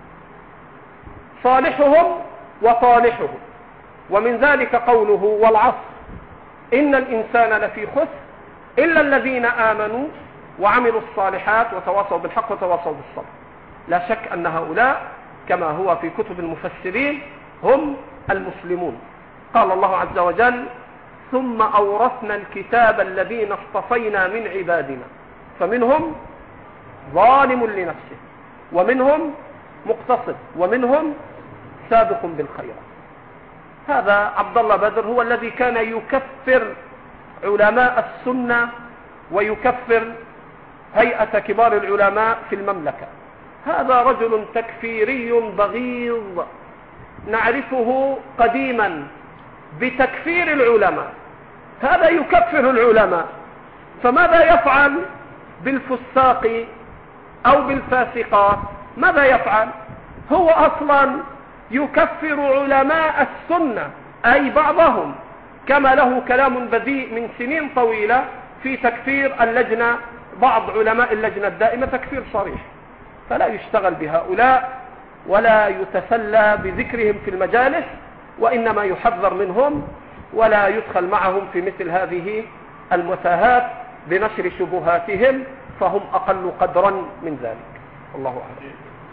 صالحهم وطالحهم. ومن ذلك قوله والعصر إن الإنسان لفي خسر إلا الذين آمنوا وعملوا الصالحات وتواصوا بالحق وتواصوا بالصبر. لا شك أن هؤلاء كما هو في كتب المفسرين هم المسلمون. قال الله عز وجل ثم أورثنا الكتاب الذين اصطفينا من عبادنا فمنهم ظالم لنفسه ومنهم مقتصد ومنهم سابق بالخيرات. هذا عبد الله بدر هو الذي كان يكفر علماء السنة ويكفر هيئة كبار العلماء في المملكة. هذا رجل تكفيري بغيض نعرفه قديما بتكفير العلماء. هذا يكفر العلماء، فماذا يفعل بالفساق أو بالفاسقات؟ ماذا يفعل؟ هو أصلا يكفر علماء السنة أي بعضهم، كما له كلام بذيء من سنين طويلة في تكفير اللجنة، بعض علماء اللجنة الدائمة تكفير صريح. فلا يشتغل بهؤلاء ولا يتسلى بذكرهم في المجالس، وإنما يحذر منهم ولا يدخل معهم في مثل هذه المتاهات بنشر شبهاتهم، فهم أقل قدرا من ذلك. الله أعلم.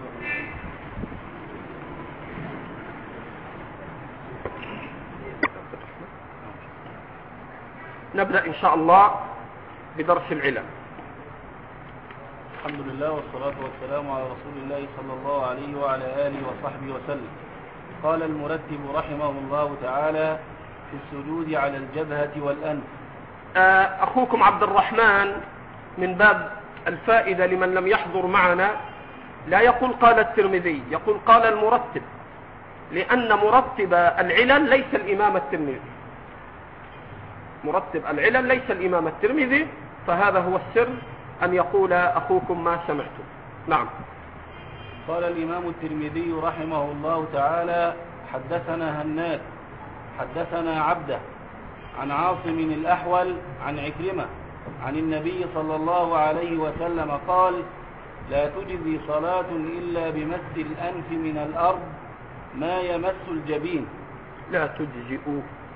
نبدأ إن شاء الله بدرس العلم.
الحمد لله والصلاة والسلام على رسول الله صلى الله عليه وعلى آله وصحبه وسلم. قال المرتب رحمه الله تعالى في السجود على الجبهة والأنف.
أخوكم عبد الرحمن من باب الفائدة لمن لم يحضر معنا لا يقول قال الترمذي، يقول قال المرتب، لأن مرتب العلل ليس الإمام الترمذي، مرتب العلل ليس الإمام الترمذي، فهذا هو السر أن يقول أخوكم ما سمعتم. نعم.
قال الإمام الترمذي رحمه الله تعالى حدثنا هناد حدثنا عبده عن عاصم الأحول عن عكرمة عن النبي صلى الله عليه وسلم قال لا تجزي صلاة إلا بمس الأنف من الأرض ما يمس الجبين.
لا تجزئ.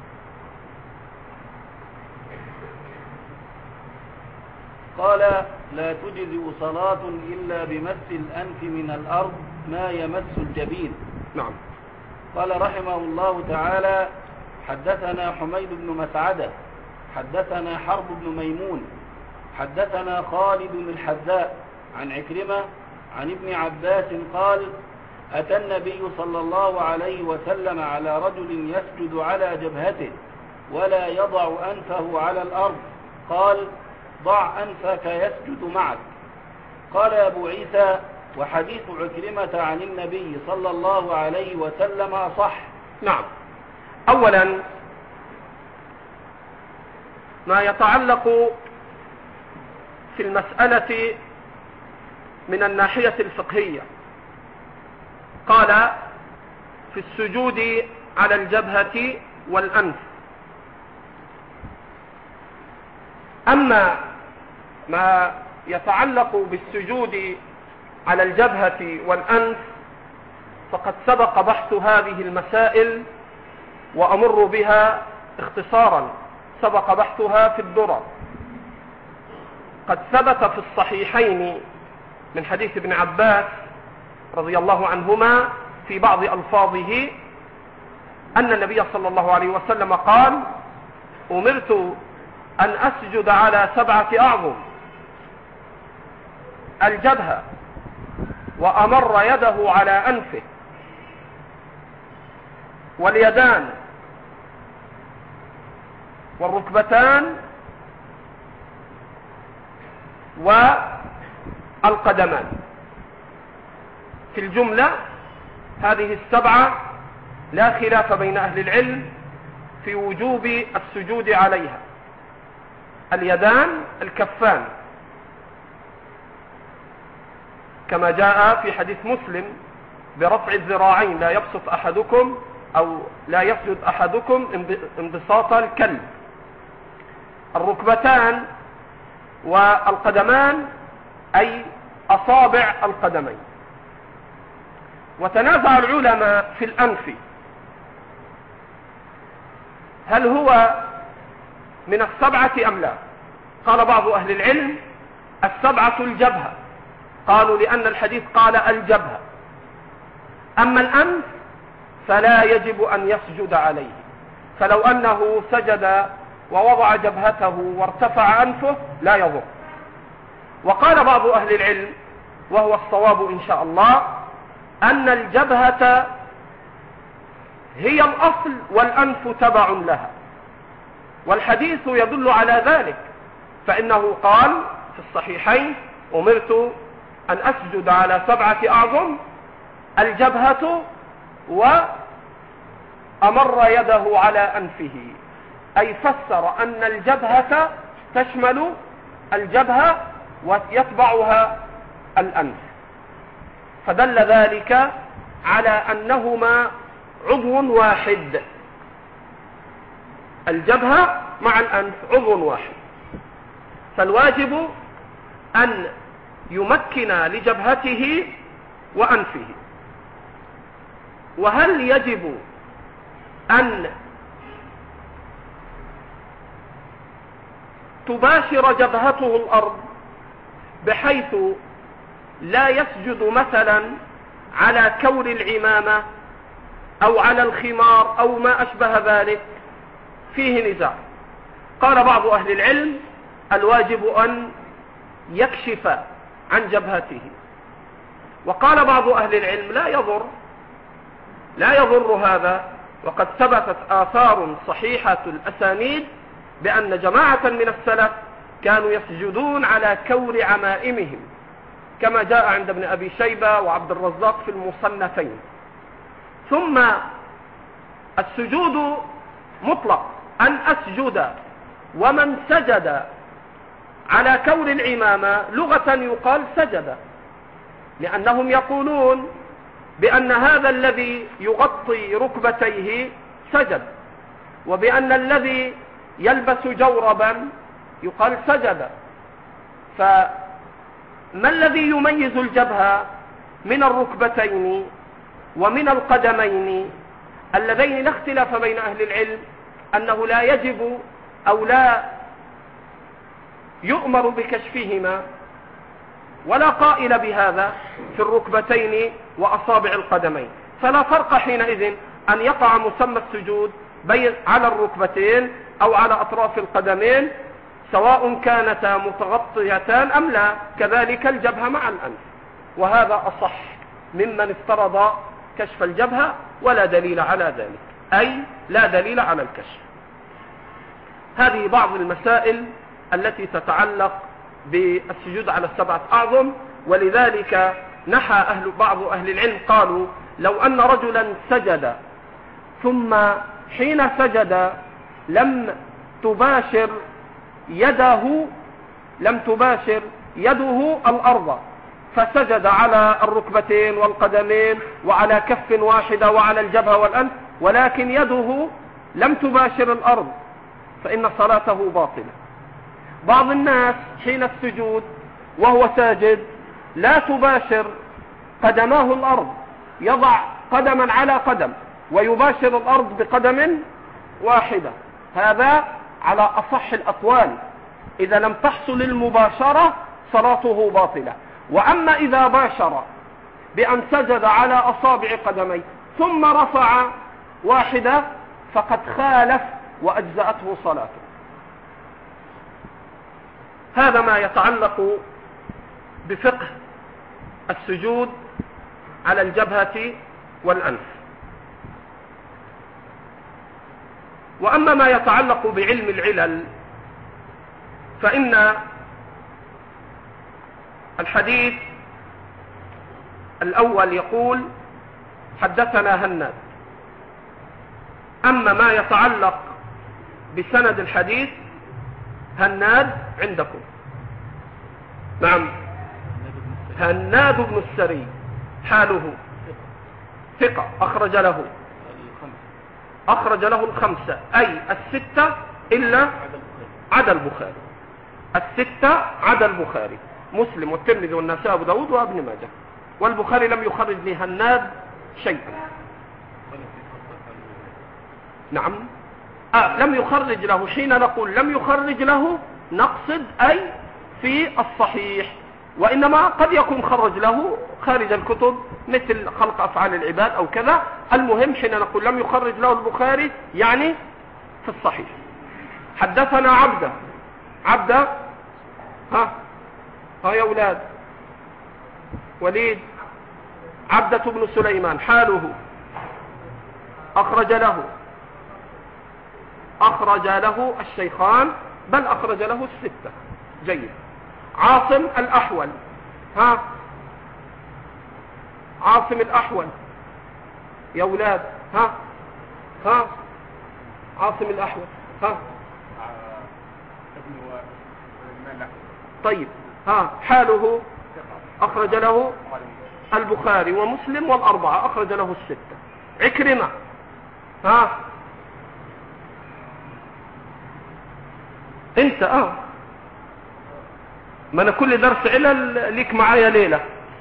قال لا تجزئ صلاة إلا بمس الأنف من الأرض ما يمس الجبين.
نعم.
قال رحمه الله تعالى حدثنا حميد بن مسعدة حدثنا حرب بن ميمون حدثنا خالد الحذاء عن عكرمة عن ابن عباس قال أتى النبي صلى الله عليه وسلم على رجل يسجد على جبهته ولا يضع أنفه على الأرض قال ضع أنفك يسجد معك. قال أبو عيسى وحديث عكرمة عن النبي صلى الله عليه وسلم صح.
نعم. أولا ما يتعلق في المسألة من الناحية الفقهية، قال في السجود على الجبهة والأنف. أما ما يتعلق بالسجود على الجبهة والأنف فقد سبق بحث هذه المسائل وأمر بها اختصارا، سبق بحثها في الدرر. قد ثبت في الصحيحين من حديث ابن عباس رضي الله عنهما في بعض ألفاظه أن النبي صلى الله عليه وسلم قال: أمرت أن أسجد على 7 أعظم: الجبهة، وأمر يده على أنفه، واليدان، والركبتان، والقدمان. في الجملة هذه 7 لا خلاف بين أهل العلم في وجوب السجود عليها: اليدان، الكفان، كما جاء في حديث مسلم برفع الذراعين: لا يبسط أحدكم أو لا يسجد أحدكم انبساط الكلب. الركبتان والقدمان أي أصابع القدمين. وتنازع العلماء في الأنف، هل هو من 7 أم لا؟ قال بعض أهل العلم: 7 الجبهة، قالوا لأن الحديث قال الجبهة. أما الأنف فلا يجب أن يسجد عليه، فلو أنه سجد ووضع جبهته وارتفع أنفه لا يضر. وقال بعض أهل العلم، وهو الصواب إن شاء الله، أن الجبهة هي الأصل والأنف تبع لها، والحديث يدل على ذلك، فإنه قال في الصحيحين: أمرت أن أسجد على 7 أعظم: الجبهة، وأمر يده على أنفه، أي فسر أن الجبهة تشمل الجبهة ويتبعها الأنف، فدل ذلك على أنهما عضو واحد، الجبهة مع الأنف عضو واحد. فالواجب أن يمكن لجبهته وأنفه. وهل يجب أن تباشر جبهته الأرض بحيث لا يسجد مثلا على كور العمامة أو على الخمار أو ما أشبه ذلك؟ فيه نزاع. قال بعض أهل العلم: الواجب أن يكشف عن جبهته. وقال بعض أهل العلم: لا يضر هذا، وقد ثبتت آثار صحيحة الأسانيد بأن جماعة من السلف كانوا يسجدون على كور عمائمهم، كما جاء عند ابن أبي شيبة وعبد الرزاق في المصنفين. ثم السجود مطلق، أن أسجد، ومن سجد على كور العمامة لغة يقال سجد، لأنهم يقولون بأن هذا الذي يغطي ركبتيه سجد، وبأن الذي يلبس جوربا يقال سجد. فما الذي يميز الجبهة من الركبتين ومن القدمين اللذين لا اختلاف بين أهل العلم أنه لا يجب أو لا يؤمر بكشفهما، ولا قائل بهذا في الركبتين وأصابع القدمين؟ فلا فرق حينئذ أن يقع مسمى السجود على الركبتين أو على أطراف القدمين، سواء كانتا متغطيتان أم لا، كذلك الجبهة مع الأنف. وهذا أصح ممن افترض كشف الجبهة، ولا دليل على ذلك، أي لا دليل على الكشف. هذه بعض المسائل التي تتعلق بالسجود على 7 أعظم. ولذلك نحى بعض أهل العلم، قالوا: لو أن رجلا سجد ثم حين سجد لم تباشر يده الأرض، فسجد على الركبتين والقدمين وعلى كف واحدة وعلى الجبهة والأنف، ولكن يده لم تباشر الأرض، فإن صلاته باطلة. بعض الناس حين السجود وهو ساجد لا تباشر قدماه الأرض، يضع قدما على قدم ويباشر الأرض بقدم واحدة، هذا على أصح الأقوال. إذا لم تحصل المباشرة صلاته باطلة. وأما إذا باشر بأن سجد على أصابع قدميه ثم رفع واحدة فقد خالف وأجزأته صلاته. هذا ما يتعلق بفقه السجود على الجبهة والأنف. وأما ما يتعلق بعلم العلل فإن الحديث الأول يقول حدثنا هناد. أما ما يتعلق بسند الحديث هناد عندكم، نعم، هناد بن السري حاله ثقة أخرج له الخمسة، أي الستة إلا عدا البخاري، الستة عدا البخاري، مسلم والترمذي والنسائي وابو داود وابن ماجه، والبخاري لم يخرج لهناد شيئا. نعم، لم يخرج له. حين نقول لم يخرج له نقصد أي في الصحيح، وإنما قد يكون خرج له خارج الكتب مثل خلق أفعال العباد أو كذا. المهم حين نقول لم يخرج له البخاري يعني في الصحيح. حدثنا عبدة ها يا أولاد، وليد، عبدة بن سليمان حاله أخرج له الشيخان، بل أخرج له الستة. جيد. عاصم الأحول عاصم الأحول يا أولاد، عاصم الأحول طيب، حاله أخرج له البخاري ومسلم والأربعة، أخرج له الستة. عكرمة انت ما انا كل درس علل ليك معايا ليلة.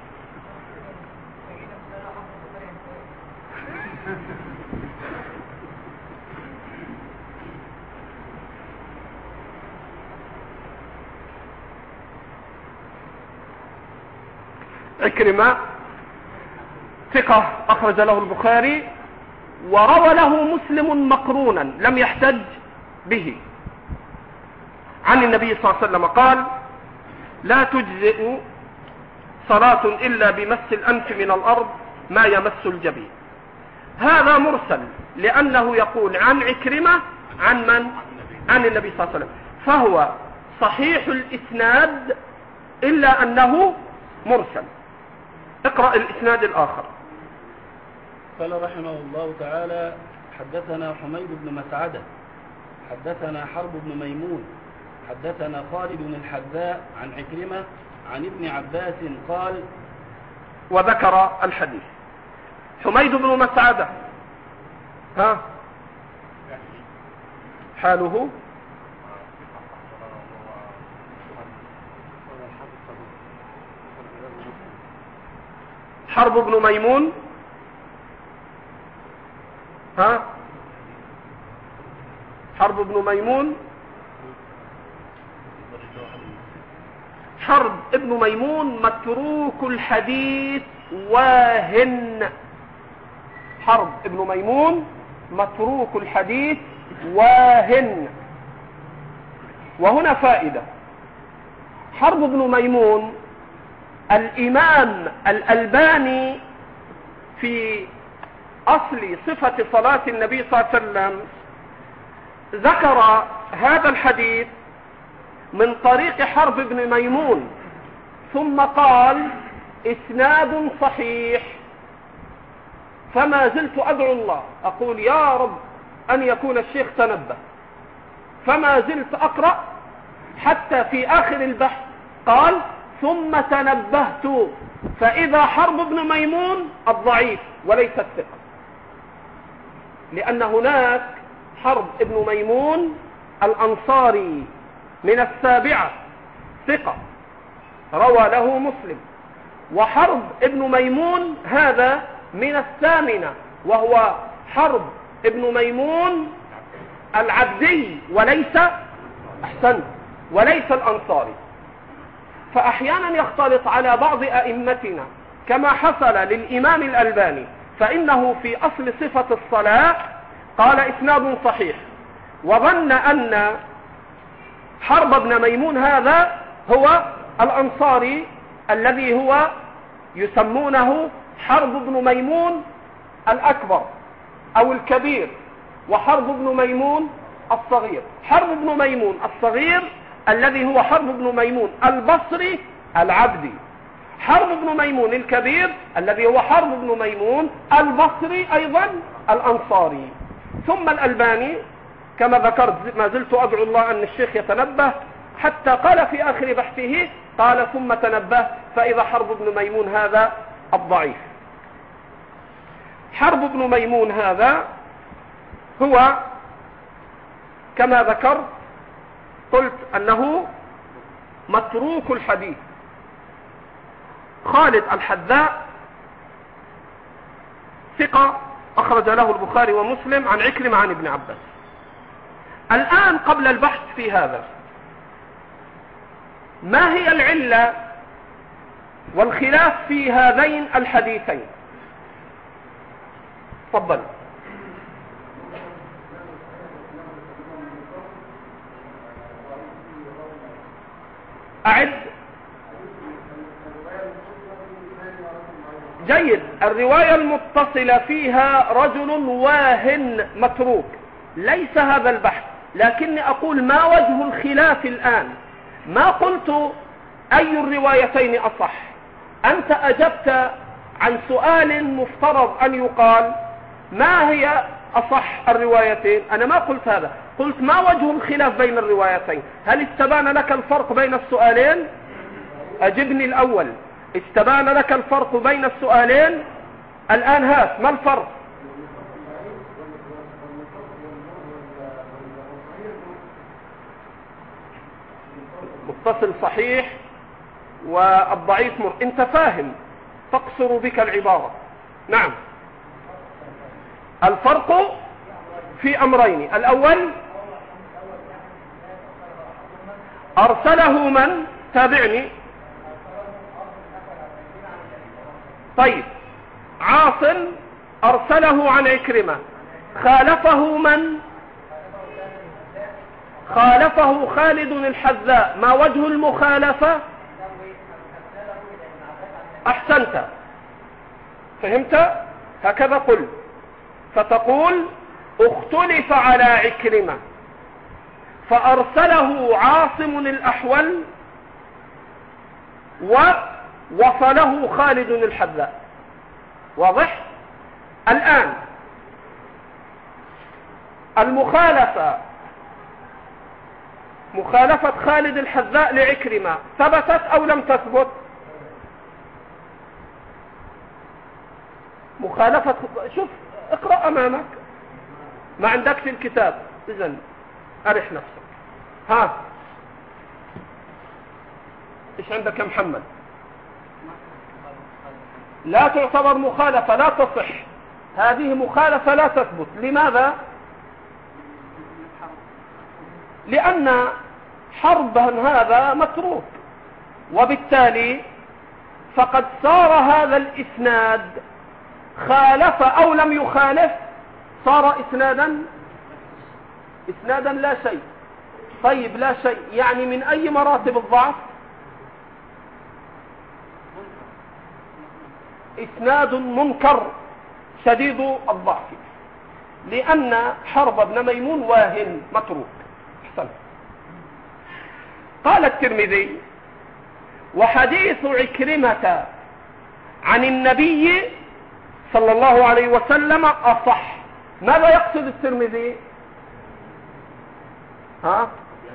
عكرمة ثقة أخرج له البخاري، وروى له مسلم مقرونا لم يحتج به عن النبي صلى الله عليه وسلم قال: لا تجزئ صلاة إلا بمس الأنف من الأرض ما يمس الجبين. هذا مرسل لأنه يقول عن عكرمة عن من؟ عن النبي صلى الله عليه وسلم، فهو صحيح الإسناد إلا أنه مرسل. اقرأ الإسناد الآخر.
قال رحمه الله تعالى: حدثنا حميد بن مسعدة حدثنا حرب بن ميمون حدثنا خالد بن الحذاء عن عكرمة عن ابن عباس قال،
وذكر الحديث. حميد بن مسعدة حاله حرب بن ميمون حرب بن ميمون حرب ابن ميمون متروك الحديث واهن. حرب ابن ميمون متروك الحديث واهن. وهنا فائدة: حرب ابن ميمون الإمام الألباني في أصل صفة صلاة النبي صلى الله عليه وسلم ذكر هذا الحديث من طريق حرب بن ميمون، ثم قال: إسناد صحيح. فما زلت أدعو الله أقول يا رب أن يكون الشيخ تنبه، فما زلت أقرأ حتى في آخر البحث قال: ثم تنبهت فإذا حرب بن ميمون الضعيف وليس الثقة، لأن هناك حرب ابن ميمون الأنصاري من السابعة ثقة روى له مسلم، وحرب ابن ميمون هذا من الثامنة، وهو حرب ابن ميمون العبدي وليس الأنصاري. فأحيانا يختلط على بعض أئمتنا كما حصل للإمام الألباني، فإنه في أصل صفة الصلاة قال إسناد صحيح، وظن أن حرب ابن ميمون هذا هو الأنصاري الذي هو يسمونه حرب ابن ميمون الأكبر أو الكبير، وحرب ابن ميمون الصغير. حرب ابن ميمون الصغير الذي هو حرب ابن ميمون البصري العبدي، حرب ابن ميمون الكبير الذي هو حرب ابن ميمون البصري أيضا الأنصاري. ثم الألباني كما ذكرت، ما زلت أدعو الله أن الشيخ يتنبه، حتى قال في آخر بحثه قال ثم تنبه فإذا حرب ابن ميمون هذا الضعيف. حرب ابن ميمون هذا هو كما ذكرت، قلت أنه متروك الحديث. خالد الحذاء ثقة أخرج له البخاري ومسلم عن عكرمة عن ابن عباس. الآن قبل البحث في هذا، ما هي العلة والخلاف في هذين الحديثين؟ تفضل. أعد. جيد. الرواية المتصلة فيها رجل واهن متروك، ليس هذا البحث، لكني أقول ما وجه الخلاف الآن. ما قلت أي الروايتين أصح، أنت أجبت عن سؤال مفترض أن يقال ما هي أصح الروايتين. أنا ما قلت هذا، قلت ما وجه الخلاف بين الروايتين؟ هل استبان لك الفرق بين السؤالين؟ أجبني الأول، استبان لك الفرق بين السؤالين؟ الآن هات، ما الفرق؟ متصل صحيح والضعيف انت فاهم، تقصر بك العبارة. نعم، الفرق في أمرين. الأول أرسله من؟ تابعني. طيب، عاصم أرسله عن عكرمة، خالفه من؟ خالفه خالد الحذاء. ما وجه المخالفة؟ أحسنت، فهمت؟ هكذا قل. فتقول اختلف على عكرمة فأرسله عاصم الأحول ووصله خالد الحذاء. واضح؟ الآن المخالفة، مخالفة خالد الحذاء لعكرمة ثبتت أو لم تثبت؟ مخالفة، شوف اقرأ أمامك، ما عندك في الكتاب، إذن أرح نفسك. ها، إيش عندك يا محمد؟ لا تعتبر مخالفة، لا تصح، هذه مخالفة لا تثبت. لماذا؟ لأن حربا هذا متروك، وبالتالي فقد صار هذا الإسناد خالف أو لم يخالف، صار إسنادا لا شيء. طيب، لا شيء يعني من أي مراتب الضعف؟ إسناد منكر شديد الضعف، لأن حرب ابن ميمون واهن متروك. احسن. قال الترمذي: وحديث عكرمة عن النبي صلى الله عليه وسلم أصح. ماذا يقصد الترمذي؟ ها؟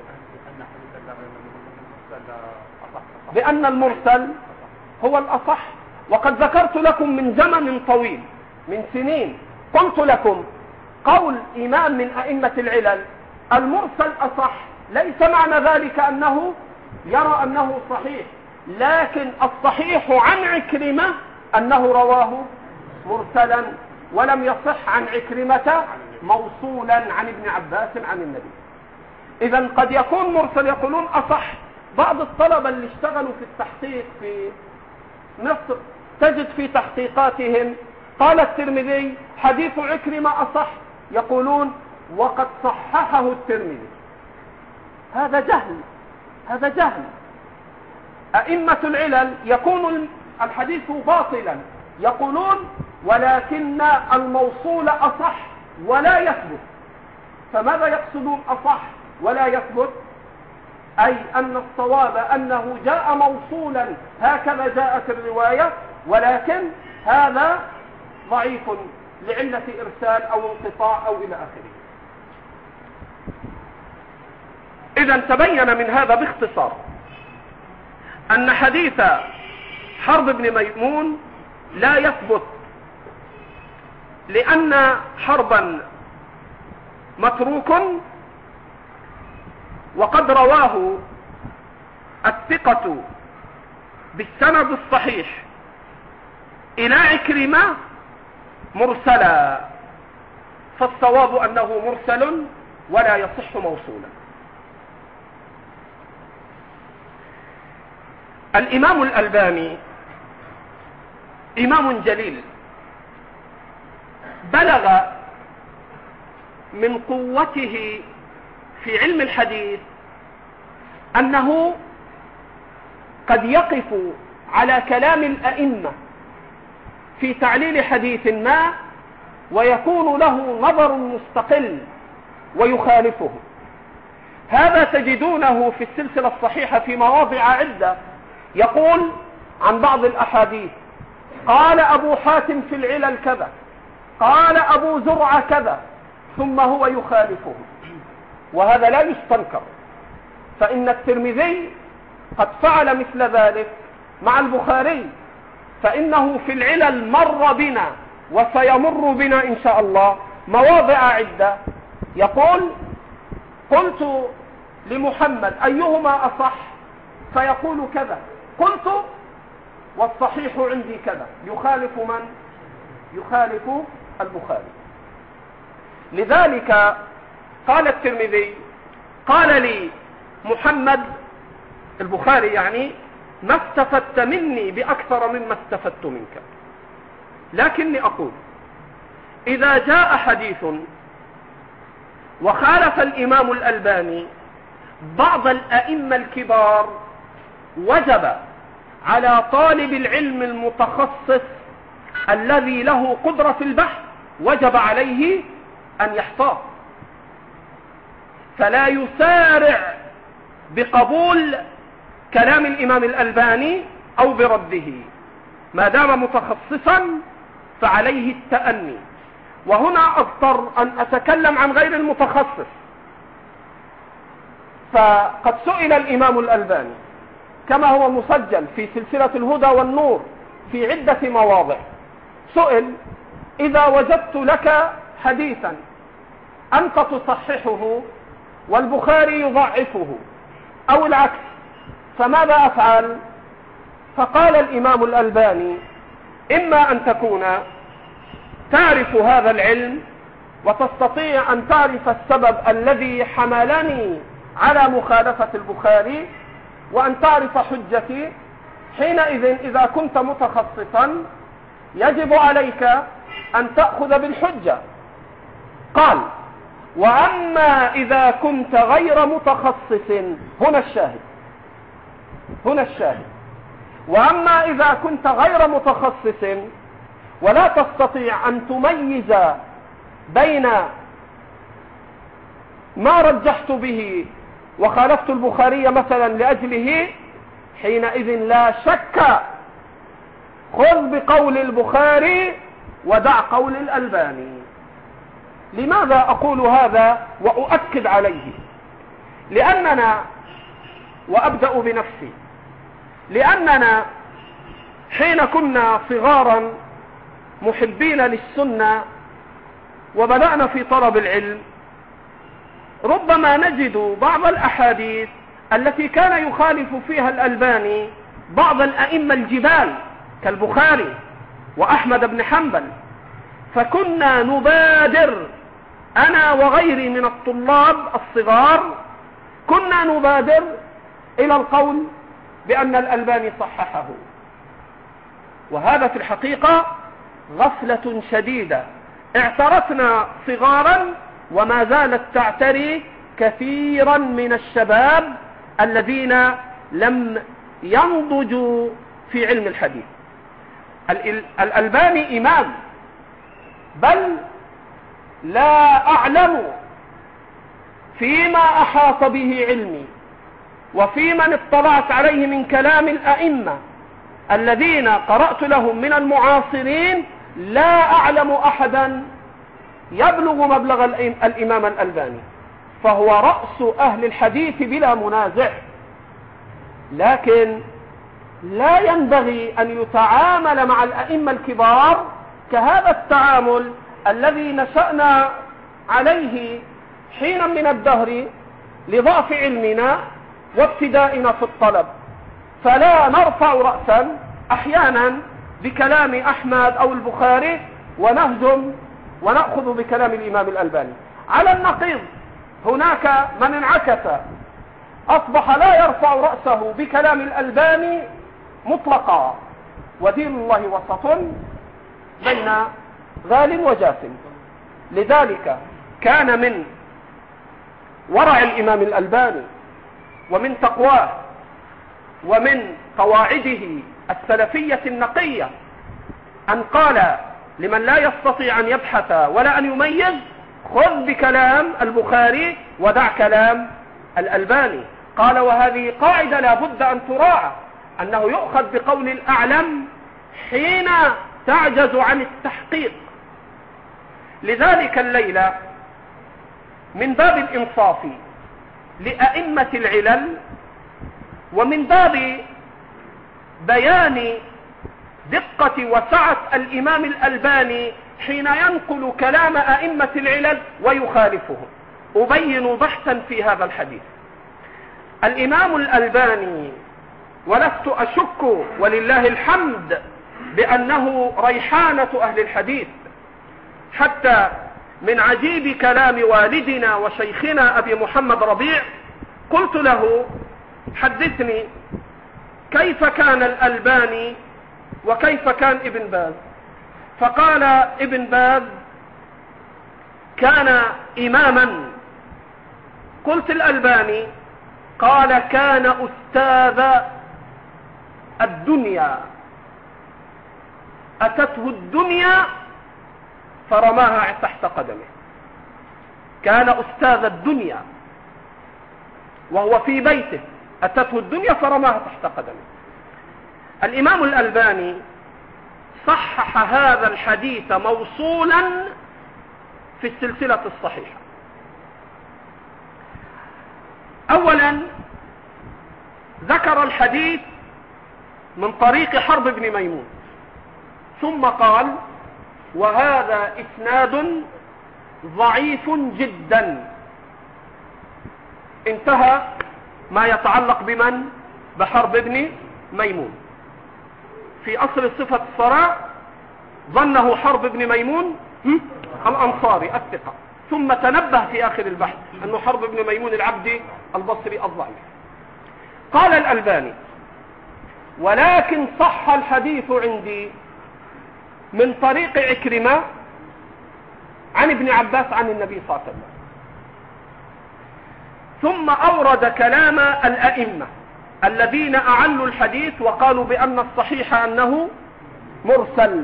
بأن المرسل هو الأصح. وقد ذكرت لكم من زمن طويل، من سنين، قلت لكم قول إمام من أئمة العلل المرسل أصح، ليس معنى ذلك أنه يرى أنه صحيح، لكن الصحيح عن عكرمة أنه رواه مرسلا، ولم يصح عن عكرمة موصولا عن ابن عباس عن النبي. إذا قد يكون مرسل. يقولون أصح. بعض الطلبة اللي اشتغلوا في التحقيق في مصر تجد في تحقيقاتهم قال الترمذي حديث عكرمة أصح، يقولون وقد صححه الترمذي. هذا جهل، هذا جهل. أئمة العلل يكون الحديث باطلا، يقولون ولكن الموصول أصح ولا يثبت. فماذا يقصدون أصح ولا يثبت؟ أي أن الصواب أنه جاء موصولا هكذا جاءت الرواية، ولكن هذا ضعيف لعلة إرسال أو انقطاع أو إلى آخره. إذا تبين من هذا باختصار أن حديث حرب بن ميمون لا يثبت، لأن حربا متروك، وقد رواه الثقة بالسند الصحيح إلى عكرمة مرسلا، فالصواب أنه مرسل ولا يصح موصولا. الإمام الألباني إمام جليل، بلغ من قوته في علم الحديث أنه قد يقف على كلام الأئمة في تعليل حديث ما ويكون له نظر مستقل ويخالفه. هذا تجدونه في السلسلة الصحيحة في مواضع عدة. يقول عن بعض الأحاديث قال أبو حاتم في العلل كذا، قال أبو زرعة كذا، ثم هو يخالفه، وهذا لا يستنكر. فإن الترمذي قد فعل مثل ذلك مع البخاري، فإنه في العلل مر بنا وسيمر بنا إن شاء الله مواضع عدة. يقول قلت لمحمد أيهما أصح؟ فيقول كذا، قلت والصحيح عندي كذا، يخالف من؟ يخالف البخاري. لذلك قال الترمذي قال لي محمد البخاري يعني ما استفدت مني بأكثر مما استفدت منك، لكني أقول إذا جاء حديث وخالف الإمام الألباني بعض الأئمة الكبار، وجب على طالب العلم المتخصص الذي له قدرة في البحث وجب عليه أن يحتاط، فلا يسارع بقبول كلام الإمام الألباني أو برده. ما دام متخصصا فعليه التأني. وهنا أضطر أن أتكلم عن غير المتخصص. فقد سئل الإمام الألباني كما هو مسجل في سلسلة الهدى والنور في عدة مواضع، سئل إذا وجدت لك حديثا أنت تصححه والبخاري يضعفه أو العكس فماذا أفعل؟ فقال الإمام الألباني إما أن تكون تعرف هذا العلم وتستطيع أن تعرف السبب الذي حملني على مخالفة البخاري وأن تعرف حجتي، حينئذ إذا كنت متخصصا يجب عليك أن تأخذ بالحجة. قال وأما إذا كنت غير متخصص، هنا الشاهد، هنا الشاهد، وأما إذا كنت غير متخصص ولا تستطيع أن تميز بين ما رجحت به وخالفت البخاري مثلا لأجله، حينئذ لا شك خذ بقول البخاري ودع قول الألباني. لماذا أقول هذا وأؤكد عليه؟ لأننا، وأبدأ بنفسي، لأننا حين كنا صغارا محبين للسنة وبدأنا في طلب العلم ربما نجد بعض الأحاديث التي كان يخالف فيها الألباني بعض الأئمة الجبال كالبخاري وأحمد بن حنبل، فكنا نبادر أنا وغيري من الطلاب الصغار، كنا نبادر إلى القول بأن الألباني صححه. وهذا في الحقيقة غفلة شديدة اعترتنا صغارا وما زالت تعتري كثيرا من الشباب الذين لم ينضجوا في علم الحديث. الألباني إمام، بل لا أعلم فيما أحاط به علمي وفي من اطلعت عليه من كلام الأئمة الذين قرأت لهم من المعاصرين، لا أعلم أحدا يبلغ مبلغ الإمام الألباني، فهو رأس أهل الحديث بلا منازع. لكن لا ينبغي أن يتعامل مع الأئمة الكبار كهذا التعامل الذي نشأنا عليه حينا من الدهر لضعف علمنا وابتدائنا في الطلب، فلا نرفع رأسا أحيانا بكلام أحمد أو البخاري ونهزم ونأخذ بكلام الإمام الألباني. على النقيض هناك من انعكس، أصبح لا يرفع رأسه بكلام الألباني مطلقا، ودين الله وسط بين غال وجاف. لذلك كان من ورع الإمام الألباني ومن تقواه ومن قواعده السلفية النقية أن قال لمن لا يستطيع أن يبحث ولا أن يميز: خذ بكلام البخاري ودع كلام الألباني. قال: وهذه قاعدة لا بد أن تراعى، أنه يؤخذ بقول الأعلم حين تعجز عن التحقيق. لذلك الليلة من باب الإنصاف لأئمة العلل ومن باب بيان دقة وسعة الإمام الألباني حين ينقل كلام أئمة العلل ويخالفهم، أبين بحثا في هذا الحديث. الإمام الألباني ولست أشك ولله الحمد بأنه ريحانة أهل الحديث، حتى من عجيب كلام والدنا وشيخنا أبي محمد ربيع قلت له: حدثني كيف كان الألباني وكيف كان ابن باز؟ فقال ابن باز: كان إماما. قلت: الألباني؟ قال: كان أستاذ الدنيا، أتته الدنيا فرماها تحت قدمه. كان أستاذ الدنيا وهو في بيته، أتته الدنيا فرماها تحت قدمه. الإمام الألباني صحح هذا الحديث موصولا في السلسلة الصحيحة. أولا ذكر الحديث من طريق حرب بن ميمون، ثم قال: وهذا إسناد ضعيف جدا. انتهى ما يتعلق بمن؟ بحرب بن ميمون. في أصل صفة الصراع ظنه حرب بن ميمون الأنصاري الثقة، ثم تنبه في آخر البحث أنه حرب بن ميمون العبدي البصري الضعيف. قال الألباني: ولكن صح الحديث عندي من طريق عكرمة عن ابن عباس عن النبي صلى الله عليه وسلم. ثم أورد كلام الأئمة الذين أعلوا الحديث وقالوا بأن الصحيح أنه مرسل،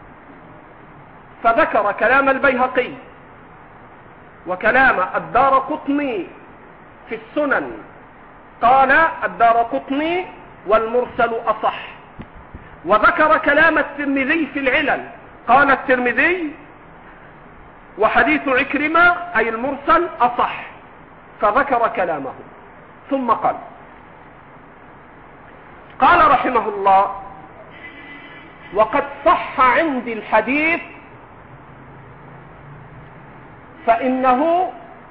فذكر كلام البيهقي وكلام الدارقطني في السنن. قال الدارقطني: والمرسل أصح. وذكر كلام الترمذي في العلل، قال الترمذي: وحديث عكرمة أي المرسل أصح، فذكر كلامه. ثم قال رحمه الله: وقد صح عندي الحديث فإنه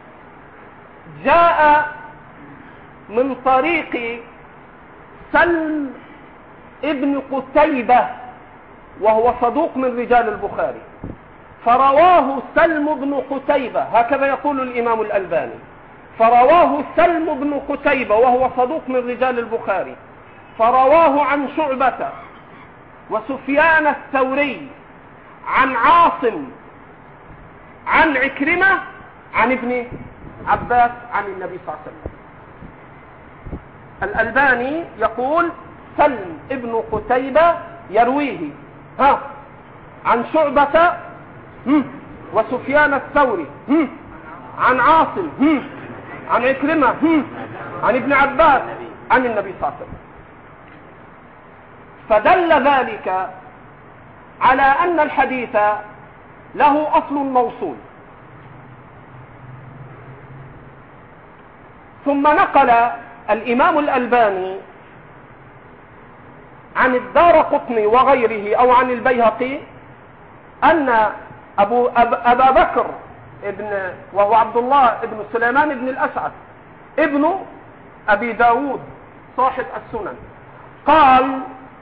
جاء من طريق سلم ابن قتيبة وهو صدوق من رجال البخاري. فرواه سلم بن قتيبة، هكذا يقول الإمام الألباني، فرواه سلم بن قتيبة وهو صدوق من رجال البخاري، فرواه عن شعبة وسفيان الثوري عن عاصم عن عكرمة عن ابن عباس عن النبي صلى الله عليه وسلم. الألباني يقول سلم ابن قتيبة يرويه عن شعبة وسفيان الثوري عن عاصم عن عكرمة عن ابن عباس عن النبي صلى الله عليه وسلم. فدل ذلك على أن الحديث له أصل موصول. ثم نقل الإمام الألباني عن الدارقطني وغيره أو عن البيهقي أن أبا بكر وهو عبد الله بن سليمان بن الأشعث ابن أبي داود صاحب السنن قال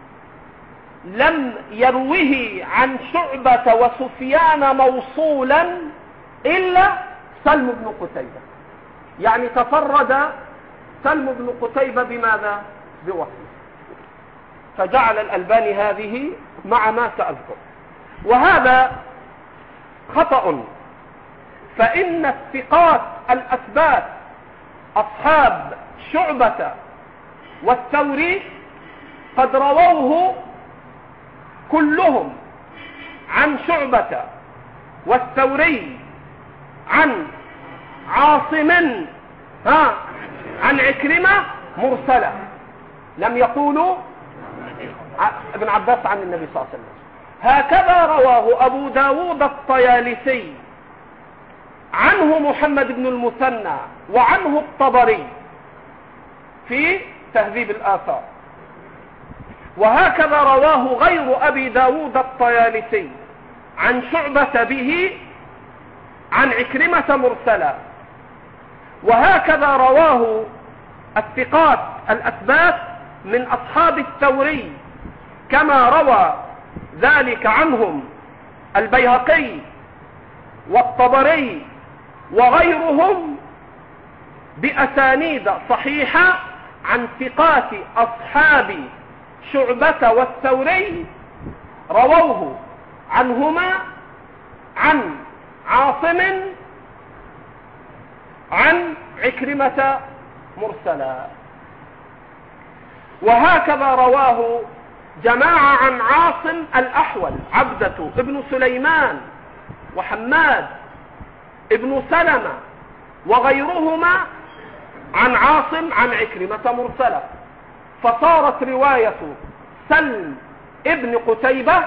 لم يروه عن شعبة وسفيان موصولا إلا سلم بن قتيبة، يعني تفرد سلم بن قتيبة بماذا؟ بوصفه. فجعل الألباني هذه مع ما سأذكر، وهذا خطأ، فإن الثقات الأثبات أصحاب شعبة والثوري قد رووه كلهم عن شعبة والثوري عن عاصم عن عكرمة مرسلة، لم يقولوا ابن عباس عن النبي صلى الله عليه وسلم. هكذا رواه أبو داود الطيالسي عنه محمد بن المثنى وعنه الطبري في تهذيب الآثار، وهكذا رواه غير أبي داود الطيالسي عن شعبة به عن عكرمة مرسلا، وهكذا رواه الثقات الأثبات من أصحاب الثوري كما روى ذلك عنهم البيهقي والطبري وغيرهم بأسانيد صحيحة عن ثقات أصحاب شعبة والثوري رووه عنهما عن عاصم عن عكرمة مرسلا. وهكذا رواه جماعة عن عاصم الأحول عبدة ابن سليمان وحماد ابن سلمة وغيرهما عن عاصم عن عكرمة مرسلة، فصارت رواية سلم ابن قتيبة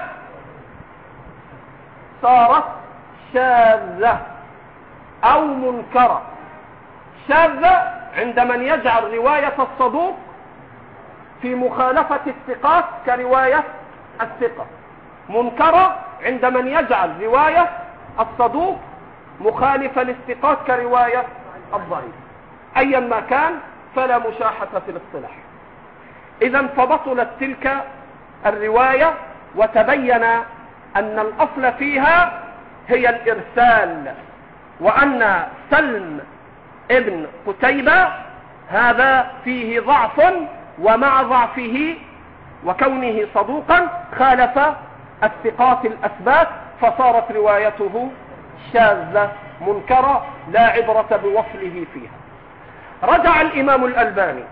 صارت شاذة أو منكرة. شاذة عند من يجعل رواية الصدوق في مخالفة الثقات كرواية الثقة، منكرة عند من يجعل رواية الصدوق مخالفة للثقات كرواية الضعيف. أيا ما كان فلا مشاحة في الاصطلاح. إذن فبطلت تلك الرواية وتبين أن الأصل فيها هي الإرسال، وأن سلم ابن قتيبة هذا فيه ضعف، ومع ضعفه وكونه صدوقا خالف الثقات الأثبات، فصارت روايته شاذة منكرة لا عبرة بوصله فيها. رجع الإمام الألباني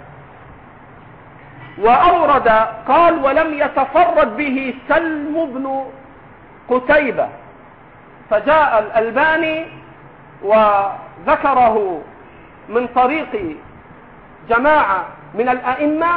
وأورد قال ولم يتفرد به سلم بن قتيبة، فجاء الألباني وذكره من طريق جماعة من الأئمة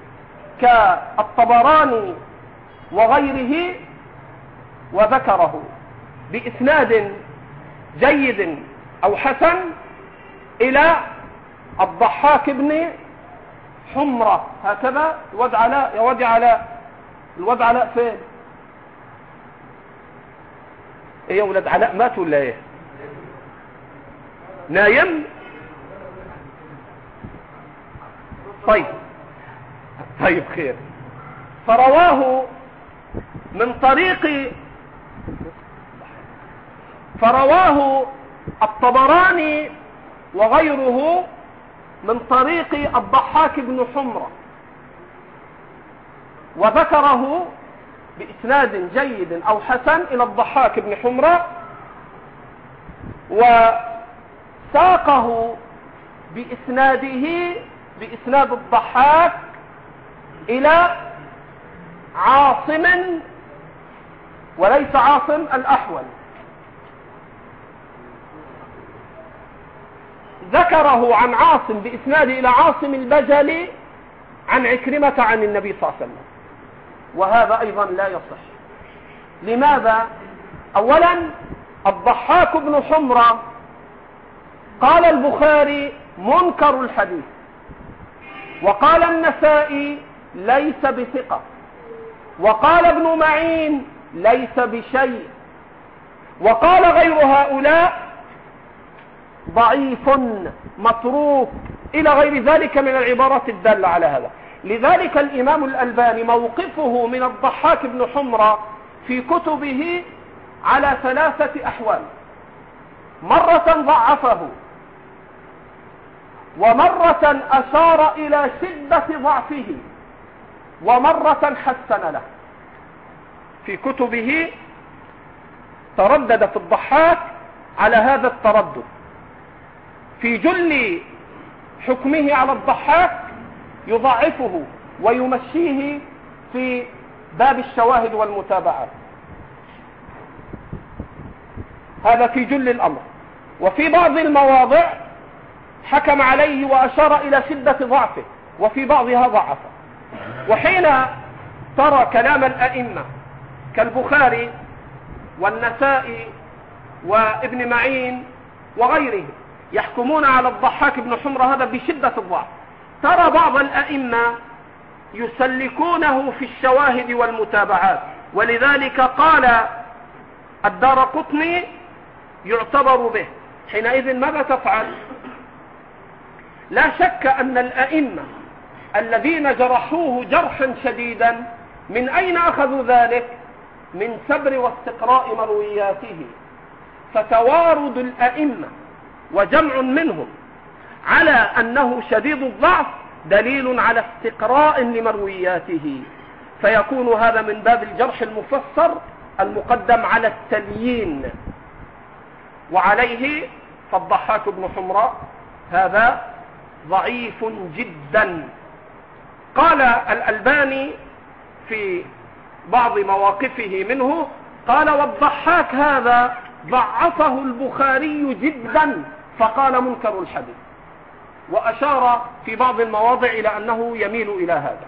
كالطبراني وغيره، وذكره بإسناد جيد أو حسن إلى الضحاك بن حمرة. هكذا الواد علاء فين؟ ايه يا ولاد علاء مات ولا ايه؟ نايم؟ طيب خير. فرواه من طريق، فرواه الطبراني وغيره من طريق الضحاك بن حمرة، وذكره بإسناد جيد أو حسن إلى الضحاك بن حمرة، وساقه بإسناد الضحاك إلى عاصم وليس عاصم الأحول، ذكره عن عاصم بإسناده إلى عاصم البجلي عن عكرمة عن النبي صلى الله عليه وسلم، وهذا أيضا لا يصح. لماذا؟ أولا الضحاك بن حمرة قال البخاري منكر الحديث، وقال النسائي ليس بثقة، وقال ابن معين ليس بشيء، وقال غير هؤلاء ضعيف متروك إلى غير ذلك من العبارات الدالة على هذا. لذلك الإمام الألباني موقفه من الضحاك بن حمرة في كتبه على 3 أحوال: مرة ضعفه، ومرة أشار إلى شدة ضعفه، ومرة حسن له. في كتبه تردد في الضحاك على هذا التردد. في جل حكمه على الضحاك يضعفه ويمشيه في باب الشواهد والمتابعات، هذا في جل الأمر. وفي بعض المواضع حكم عليه وأشار إلى شدة ضعفه، وفي بعضها ضعفه. وحين ترى كلام الأئمة كالبخاري والنسائي وابن معين وغيره يحكمون على الضحاك بن حمرة هذا بشدة الضعف، ترى بعض الأئمة يسلكونه في الشواهد والمتابعات. ولذلك قال الدارقطني يعتبر به. حينئذ ماذا تفعل؟ لا شك أن الأئمة الذين جرحوه جرحا شديدا من أين أخذوا ذلك؟ من سبر واستقراء مروياته. فتوارد الأئمة وجمع منهم على أنه شديد الضعف دليل على استقراء لمروياته، فيكون هذا من باب الجرح المفسر المقدم على التليين. وعليه فالضحاك بن حمرة هذا ضعيف جدا. قال الألباني في بعض مواقفه منه قال: والضحاك هذا ضعفه البخاري جدا فقال منكر الحديث، وأشار في بعض المواضع إلى أنه يميل إلى هذا.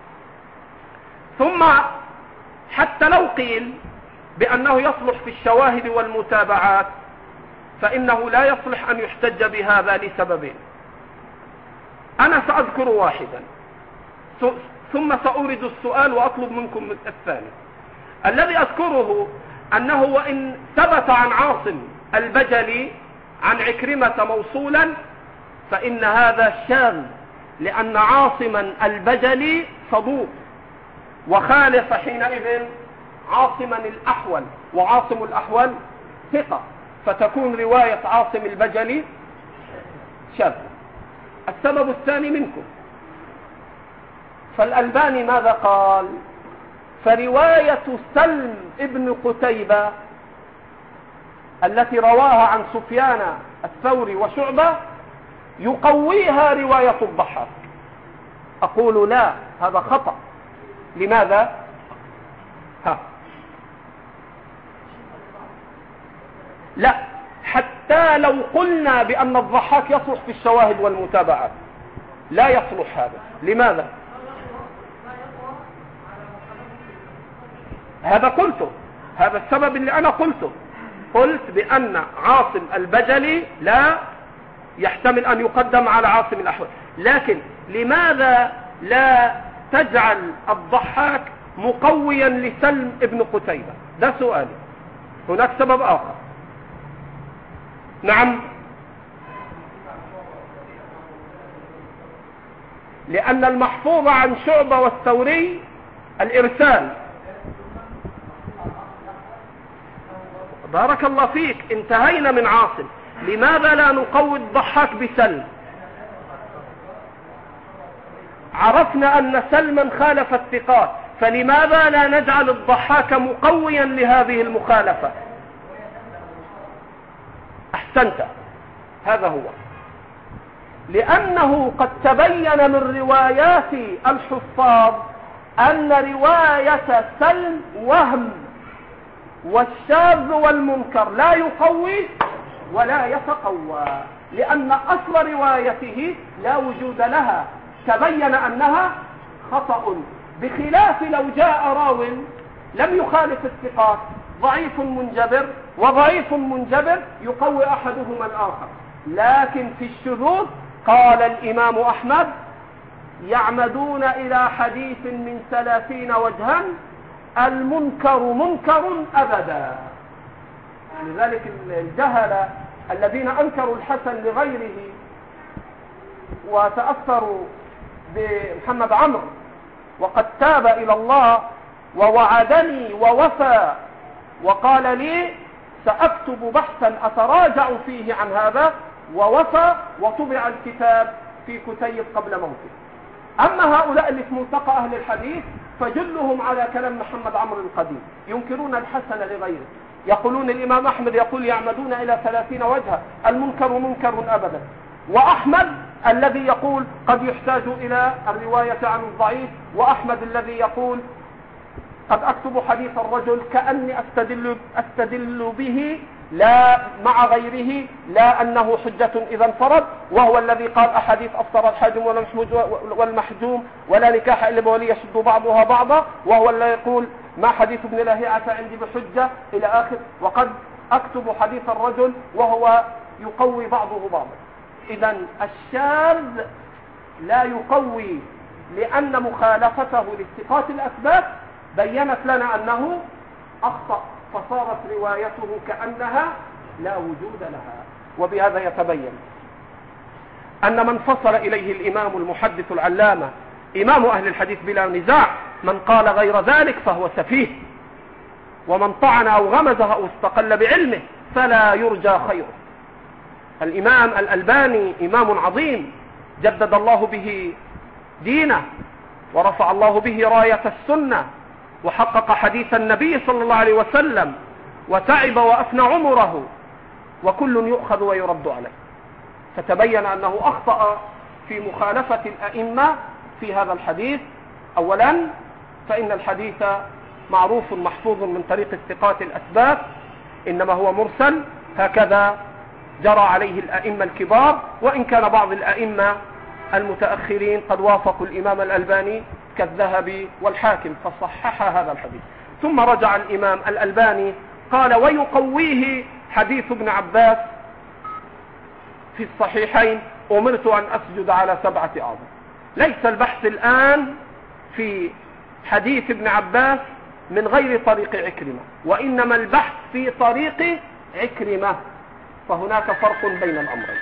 ثم حتى لو قيل بأنه يصلح في الشواهد والمتابعات فإنه لا يصلح أن يحتج بهذا لسببين. أنا سأذكر واحدا ثم سأورد السؤال وأطلب منكم الثاني. الذي أذكره أنه وإن ثبت عن عاصم البجلي عن عكرمة موصولا فإن هذا شاذ، لأن عاصما البجلي صدوق، وخالف حينئذ عاصما الأحول، وعاصم الأحول ثقة، فتكون رواية عاصم البجلي شاذة. السبب الثاني منكم، فالألباني ماذا قال؟ فرواية سلم ابن قتيبة التي رواها عن سفيان الثوري وشعبة يقويها رواية الضحاك. أقول لا، هذا خطأ. لماذا؟ لا، حتى لو قلنا بأن الضحاك يصلح في الشواهد والمتابعات لا يصلح هذا. لماذا؟ هذا قلته، هذا السبب اللي أنا قلته. قلت بأن عاصم البجلي لا يحتمل أن يقدم على عاصم الأحول. لكن لماذا لا تجعل الضحاك مقويا لسلم ابن قتيبة؟ ده سؤالي. هناك سبب آخر. نعم، لأن المحفوظ عن شعبة والثوري الإرسال، بارك الله فيك، انتهينا من عاصم. لماذا لا نقوي الضحاك بسلم؟ عرفنا أن سلما خالف الثقات، فلماذا لا نجعل الضحاك مقويا لهذه المخالفة؟ أحسنت، هذا هو. لأنه قد تبين من روايات الحفاظ أن رواية سلم وهم، والشاذ والمنكر لا يقوي ولا يتقوى، لأن أصل روايته لا وجود لها، تبين أنها خطأ، بخلاف لو جاء راو لم يخالف الثقات، ضعيف منجبر وضعيف منجبر يقوي أحدهما الآخر. لكن في الشذوذ قال الإمام أحمد: يعمدون إلى حديث من 30 وجها، المنكر منكر أبدا. لذلك الجهلة الذين أنكروا الحسن لغيره وتأثروا بمحمد عمرو وقد تاب إلى الله ووعدني ووفى وقال لي سأكتب بحثا أتراجع فيه عن هذا، ووفى وطبع الكتاب في كتيب قبل موته. أما هؤلاء اللي في ملتقى أهل الحديث فجلهم على كلام محمد عمرو القديم، ينكرون الحسن لغيره، يقولون الإمام أحمد يقول يعمدون إلى 30 وجها، المنكر منكر أبدا. وأحمد الذي يقول قد يحتاج إلى الرواية عن الضعيف، وأحمد الذي يقول قد أكتب حديث الرجل كأني أستدل به لا مع غيره، لا أنه حجة إذا انفرد، وهو الذي قال أحاديث أفطر الحاجم والمحجوم ولا نكاح إلا بولي يشد بعضها بعضا، وهو الذي يقول ما حديث ابن لهيعة عندي بحجة إلى آخر. وقد أكتب حديث الرجل وهو يقوي بعضه بعضا. إذا الشاذ لا يقوي، لأن مخالفته للثقات الأثبات بيّنت لنا أنه أخطأ، فصارت روايته كأنها لا وجود لها. وبهذا يتبين أن من فصل إليه الإمام المحدث العلامة إمام أهل الحديث بلا نزاع، من قال غير ذلك فهو سفيه، ومن طعن أو غمزه أو استقل بعلمه فلا يرجى خيره. الإمام الألباني إمام عظيم جدد الله به دينه ورفع الله به راية السنة، وحقق حديث النبي صلى الله عليه وسلم، وتعب وأفنى عمره، وكل يؤخذ ويرد عليه. فتبين أنه أخطأ في مخالفة الأئمة في هذا الحديث. أولا فإن الحديث معروف محفوظ من طريق الثقات الأثبات، إنما هو مرسل، هكذا جرى عليه الأئمة الكبار، وإن كان بعض الأئمة المتأخرين قد وافقوا الإمام الألباني كالذهبي والحاكم فصحح هذا الحديث. ثم رجع الإمام الألباني قال ويقويه حديث ابن عباس في الصحيحين: أمرت أن أسجد على 7 أعظم. ليس البحث الآن في حديث ابن عباس من غير طريق عكرمة، وإنما البحث في طريق عكرمة، فهناك فرق بين الأمرين.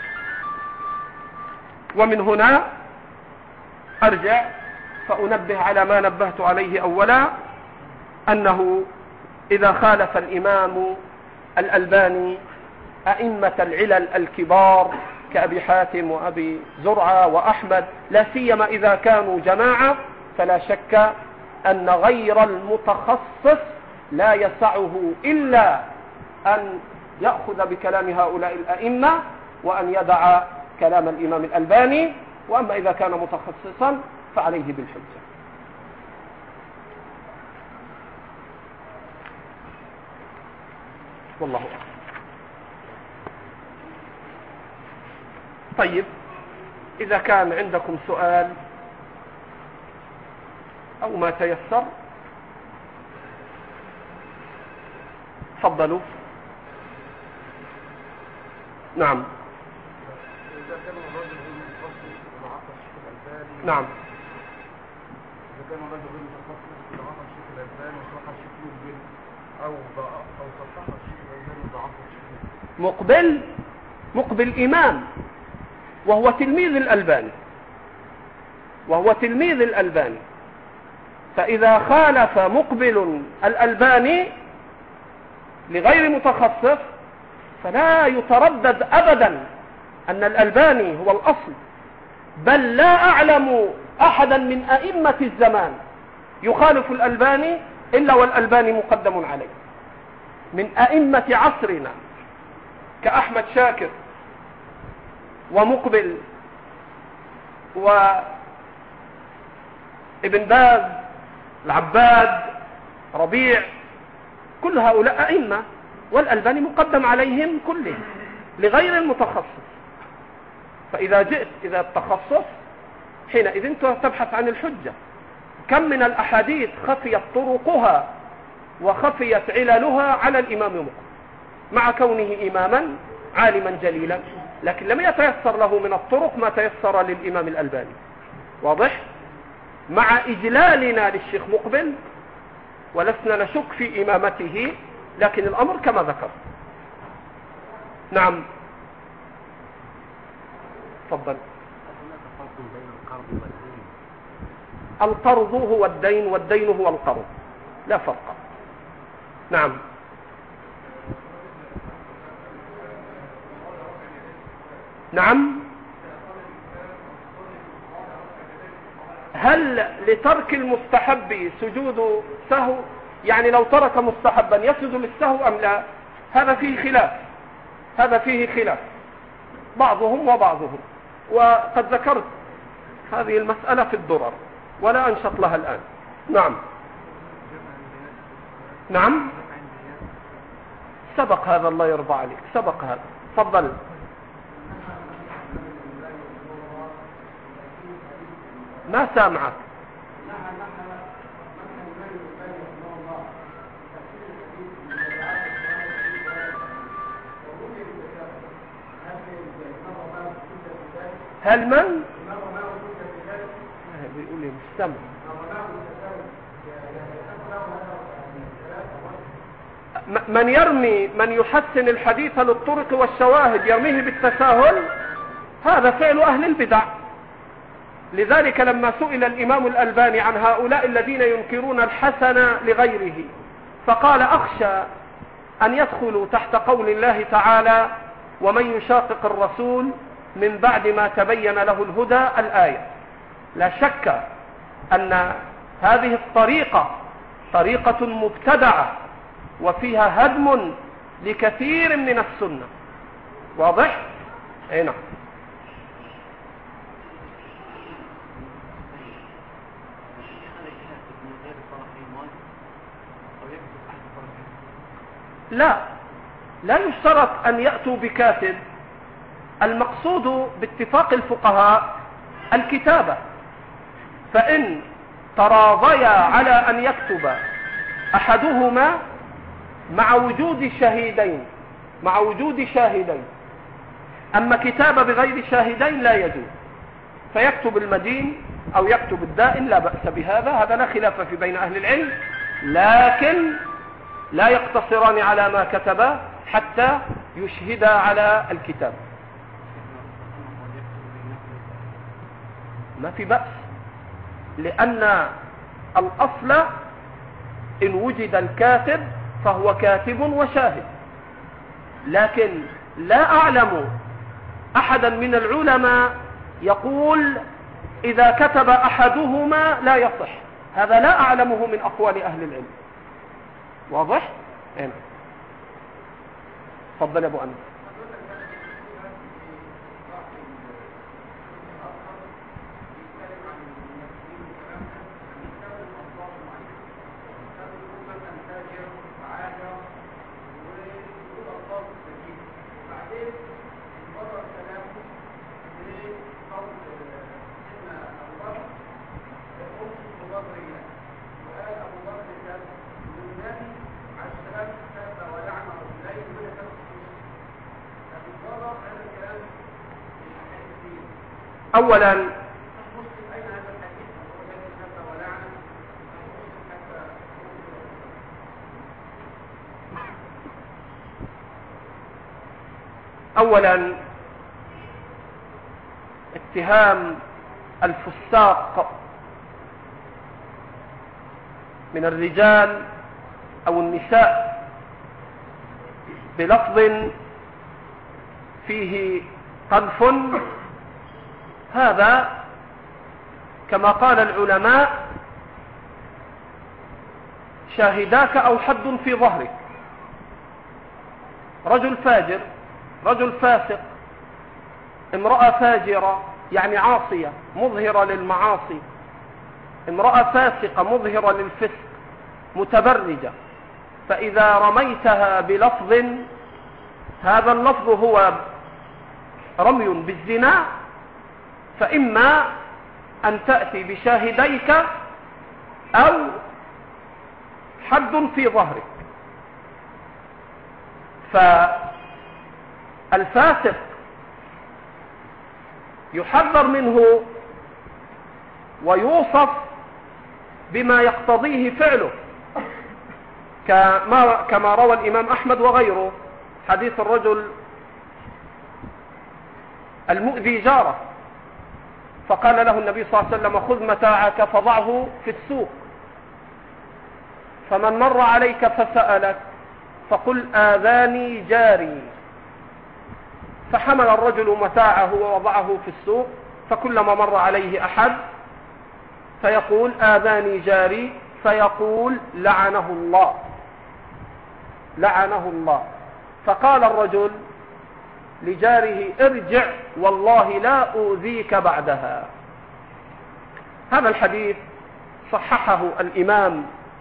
ومن هنا أرجع فأنبه على ما نبهت عليه أولا، أنه إذا خالف الإمام الألباني أئمة العلل الكبار كأبي حاتم وأبي زرعة وأحمد، لا سيما إذا كانوا جماعة، فلا شك أن غير المتخصص لا يسعه إلا أن يأخذ بكلام هؤلاء الأئمة وأن يدع كلام الإمام الألباني. وأما إذا كان متخصصا فعليه بالحجة. والله أعلم. طيب، إذا كان عندكم سؤال أو ما تيسر تفضلوا. نعم.
إذا كان الرجل غير متخصص وعطى الشيخ الألباني،
نعم.
إذا كان الرجل غير متخصص وعطى الشيخ الألباني وصحح الشيخ مقبل أو صحح الشيخ الألباني وضعف الشيخ
مقبل إمام وهو تلميذ الألباني، فإذا خالف مقبل الألباني لغير متخصص فلا يتردد أبدا أن الألباني هو الأصل، بل لا أعلم أحدا من أئمة الزمان يخالف الألباني إلا والألباني مقدم عليه، من أئمة عصرنا كأحمد شاكر ومقبل وابن باز العباد ربيع، كل هؤلاء أئمة والألباني مقدم عليهم كلهم لغير المتخصص. فإذا جئت إذا التخصص حينئذ تبحث عن الحجة. كم من الأحاديث خفيت طرقها وخفيت عللها على الإمام مقبل مع كونه إماما عالما جليلا، لكن لم يتيسر له من الطرق ما تيسر للإمام الألباني. واضح؟ مع إجلالنا للشيخ مقبل ولسنا نشك في إمامته، لكن الأمر كما ذكر. نعم تفضل. القرض هو الدين والدين هو القرض، لا فرق. نعم. نعم. هل لترك المستحب سجود سهو؟ يعني لو ترك مستحبا يسجد للسهو أم لا؟ هذا فيه خلاف، هذا فيه خلاف بعضهم وبعضهم، وقد ذكرت هذه المسألة في الدرر ولا أنشط لها الآن. نعم. نعم سبق هذا، الله يرضى عليك، سبق هذا. تفضل. ما سامعك. هل من بيقول لي مستمع من يرمي من يحسن الحديث للطرق والشواهد يرميه بالتساهل، هذا فعل أهل البدع. لذلك لما سئل الإمام الألباني عن هؤلاء الذين ينكرون الحسن لغيره فقال أخشى أن يدخلوا تحت قول الله تعالى ومن يشاقق الرسول من بعد ما تبين له الهدى الآية. لا شك أن هذه الطريقة طريقة مبتدعة وفيها هدم لكثير من السنة. واضح؟ أي نعم. لا يشترط أن يأتوا بكاتب، المقصود باتفاق الفقهاء الكتابة، فإن تراضيا على أن يكتب أحدهما مع وجود شاهدين، أما كتابة بغير شاهدين لا يجوز، فيكتب المدين أو يكتب الدائن لا بأس بهذا، هذا لا خلاف في بين أهل العلم، لكن لا يقتصران على ما كتبا حتى يشهدا على الكتاب. ما في بأس، لأن الأصل إن وجد الكاتب فهو كاتب وشاهد، لكن لا أعلم أحدا من العلماء يقول إذا كتب أحدهما لا يصح، هذا لا أعلمه من أقوال أهل العلم. واضح؟ هنا تفضل يا أبو أنس. أولا اتهام الفساق من الرجال أو النساء بلفظ فيه قذف، هذا كما قال العلماء شاهداك أو حد في ظهرك. رجل فاجر، رجل فاسق، امرأة فاجرة يعني عاصية مظهرة للمعاصي، امرأة فاسقة مظهرة للفسق متبرجة، فإذا رميتها بلفظ، هذا اللفظ هو رمي بالزنا، فإما أن تأتي بشاهديك أو حد في ظهرك. فالفاسق يحذر منه ويوصف بما يقتضيه فعله، كما روى الإمام أحمد وغيره حديث الرجل المؤذي جاره، فقال له النبي صلى الله عليه وسلم: خذ متاعك فضعه في السوق، فمن مر عليك فسألك فقل آذاني جاري. فحمل الرجل متاعه ووضعه في السوق، فكلما مر عليه أحد فيقول آذاني جاري، فيقول لعنه الله لعنه الله. فقال الرجل لجاره: ارجع والله لا أؤذيك بعدها. هذا الحديث صححه الإمام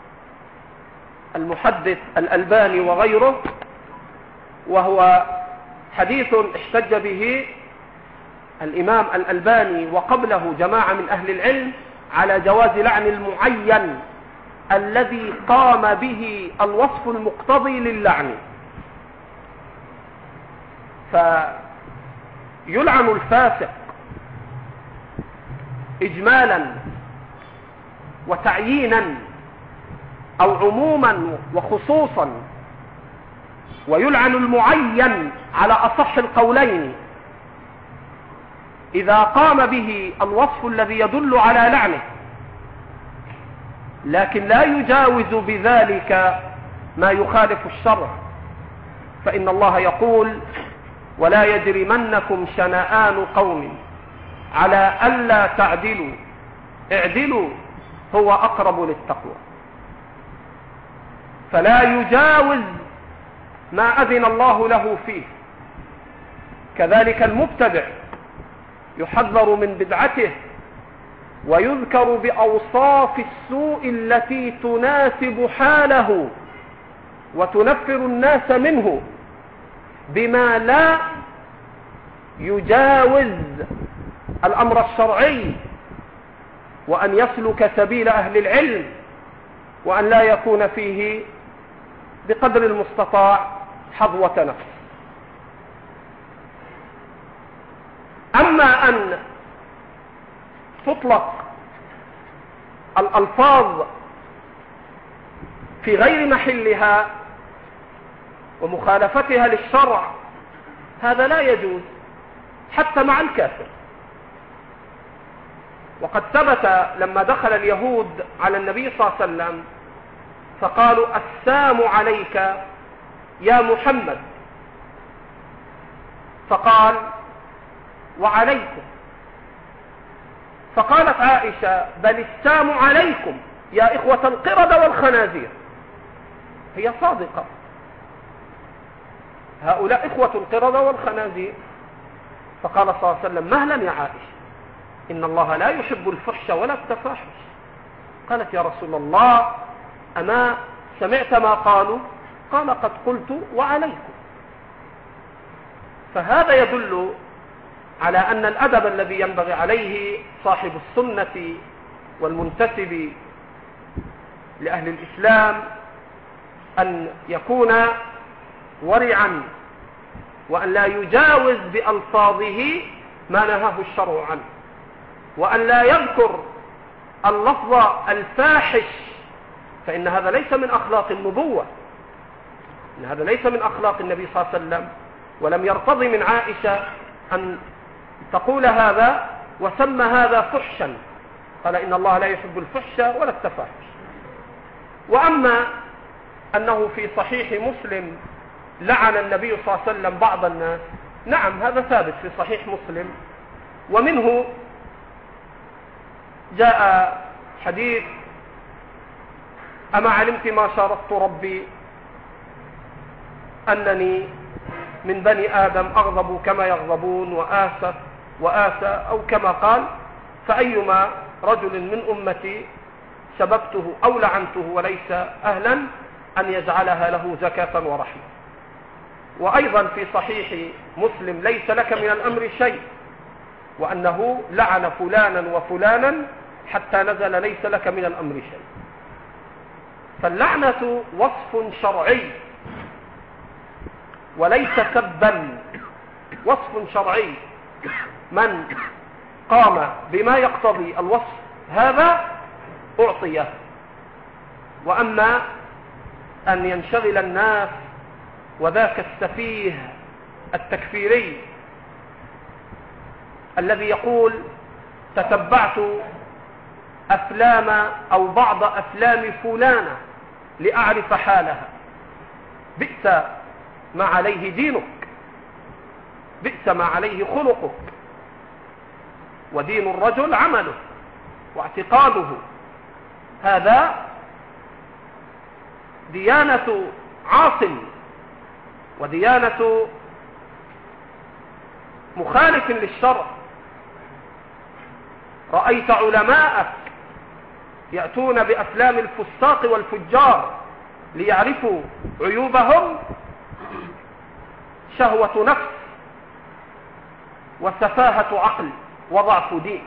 المحدث الألباني وغيره، وهو حديث احتج به الإمام الألباني وقبله جماعة من أهل العلم على جواز لعن المعين الذي قام به الوصف المقتضي للعن. فيلعن الفاسق إجمالا وتعيينا أو عموما وخصوصا، ويلعن المعين على أصح القولين إذا قام به الوصف الذي يدل على لعنه، لكن لا يجاوز بذلك ما يخالف الشرع، فإن الله يقول: ولا يجرمنكم شنآن قوم على ألا تعدلوا اعدلوا هو أقرب للتقوى. فلا يجاوز ما أذن الله له فيه. كذلك المبتدع يحذر من بدعته ويذكر بأوصاف السوء التي تناسب حاله وتنفر الناس منه بما لا يجاوز الأمر الشرعي، وأن يسلك سبيل أهل العلم، وأن لا يكون فيه بقدر المستطاع حظوة نفس. أما أن تطلق الألفاظ في غير محلها ومخالفتها للشرع، هذا لا يجوز حتى مع الكافر. وقد ثبت لما دخل اليهود على النبي صلى الله عليه وسلم فقالوا: السلام عليك يا محمد، فقال: وعليكم. فقالت عائشة: بل السلام عليكم يا إخوة القردة والخنازير. هي صادقة، هؤلاء إخوة القردة والخنازير. فقال صلى الله عليه وسلم: مهلا يا عائشة، إن الله لا يحب الفحش ولا التفاحش. قالت: يا رسول الله، أما سمعت ما قالوا؟ قال: قد قلت وعليكم. فهذا يدل على أن الأدب الذي ينبغي عليه صاحب السنة والمنتسب لأهل الإسلام أن يكون ورعا، وأن لا يجاوز بألفاظه ما نهاه الشرع عنه، وأن لا يذكر اللفظ الفاحش، فإن هذا ليس من أخلاق النبوة، إن هذا ليس من أخلاق النبي صلى الله عليه وسلم. ولم يرتضي من عائشة أن تقول هذا وسمى هذا فحشا، قال: إن الله لا يحب الفحش ولا التفاحش. وأما أنه في صحيح مسلم لعن النبي صلى الله عليه وسلم بعض الناس، نعم هذا ثابت في صحيح مسلم. ومنه جاء حديث: أما علمت ما شاركت ربي أنني من بني آدم أغضب كما يغضبون وآسى أو كما قال، فأيما رجل من أمتي سببته أو لعنته وليس أهلا أن يجعلها له زكاة ورحمة. وأيضا في صحيح مسلم: ليس لك من الأمر شيء، وأنه لعن فلانا وفلانا حتى نزل: ليس لك من الأمر شيء. فاللعنة وصف شرعي وليس سبا، وصف شرعي. من قام بما يقتضي الوصف هذا أعطيه. وأما أن ينشغل الناس وذاك السفيه التكفيري الذي يقول: تتبعت أفلام أو بعض أفلام فلانة لأعرف حالها، بئس ما عليه دينك، بئس ما عليه خلقك. ودين الرجل عمله واعتقاده، هذا ديانة عاصم وديانة مخالف للشرع. رأيت علماءك يأتون بأفلام الفساق والفجار ليعرفوا عيوبهم؟ شهوة نفس وسفاهة عقل وضعف دين.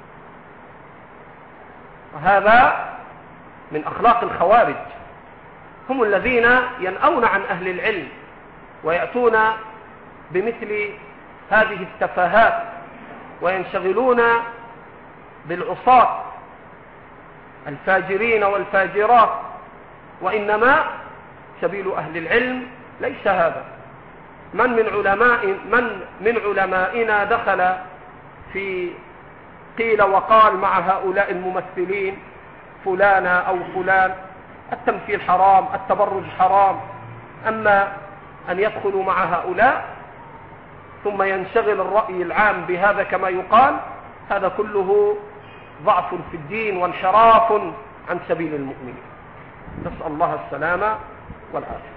وهذا من أخلاق الخوارج، هم الذين ينأون عن أهل العلم ويأتون بمثل هذه التفاهات وينشغلون بالعصاة الفاجرين والفاجرات. وإنما سبيل أهل العلم ليس هذا. من من علمائنا دخل في قيل وقال مع هؤلاء الممثلين فلانا أو فلان؟ التمثيل حرام، التبرج حرام. أما أن يدخلوا مع هؤلاء ثم ينشغل الرأي العام بهذا كما يقال، هذا كله ضعف في الدين وانحراف عن سبيل المؤمنين. نسأل الله السلامة والعافية.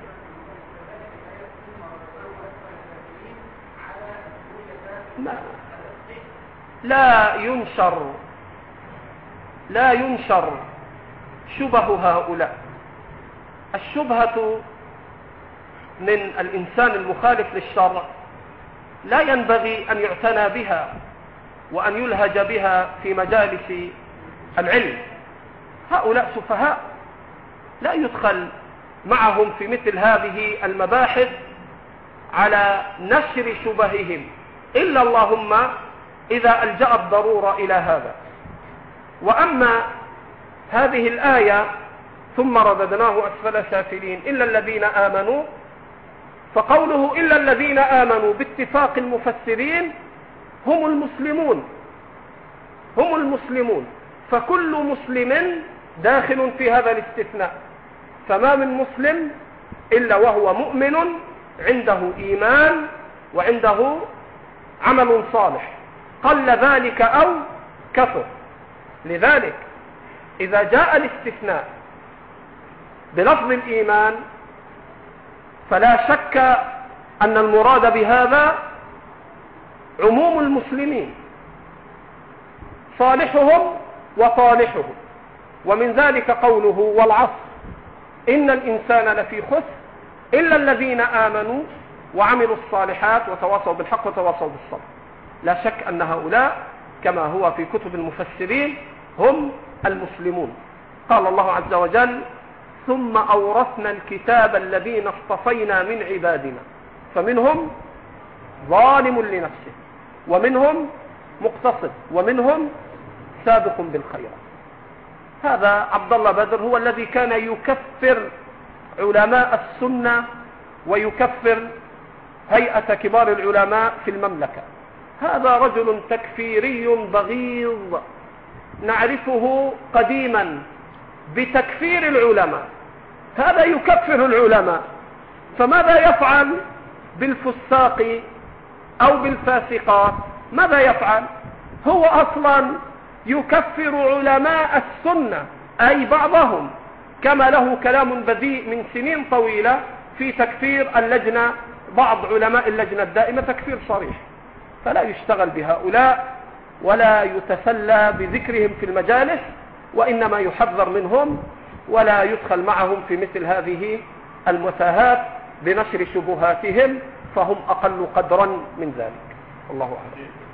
لا ينشر شبه هؤلاء. الشبهة من الإنسان المخالف للشرع لا ينبغي أن يعتنى بها وأن يلهج بها في مجالس العلم. هؤلاء سفهاء لا يدخل معهم في مثل هذه المباحث على نشر شبههم، إلا اللهم إذا ألجأت ضرورة إلى هذا. وأما هذه الآية: ثم رددناه أسفل سافلين إلا الذين آمنوا، فقوله إلا الذين آمنوا باتفاق المفسرين هم المسلمون، فكل مسلم داخل في هذا الاستثناء. فما من مسلم إلا وهو مؤمن عنده إيمان وعنده عمل صالح، قل ذلك أو كثر. لذلك إذا جاء الاستثناء بلفظ الإيمان فلا شك أن المراد بهذا عموم المسلمين، صالحهم وطالحهم. ومن ذلك قوله: والعصر إن الإنسان لفي خسر إلا الذين آمنوا وعملوا الصالحات وتواصوا بالحق وتواصوا بالصبر. لا شك أن هؤلاء كما هو في كتب المفسرين هم المسلمون. قال الله عز وجل: ثم أورثنا الكتاب الذين اصطفينا من عبادنا فمنهم ظالم لنفسه ومنهم مقتصد ومنهم سابق بالخيرات. هذا عبد الله بدر هو الذي كان يكفر علماء السنة ويكفر هيئة كبار العلماء في المملكة. هذا رجل تكفيري بغيض نعرفه قديما بتكفير العلماء. هذا يكفر العلماء فماذا يفعل بالفساق أو بالفاسقات؟ ماذا يفعل؟ هو أصلا يكفر علماء السنة أي بعضهم، كما له كلام بذيء من سنين طويلة في تكفير اللجنة، بعض علماء اللجنة الدائمة تكفير صريح، فلا يشتغل بهؤلاء ولا يتسلى بذكرهم في المجالس، وإنما يحذر منهم ولا يدخل معهم في مثل هذه المتاهات بنشر شبهاتهم، فهم أقل قدرا من ذلك. الله أعلم.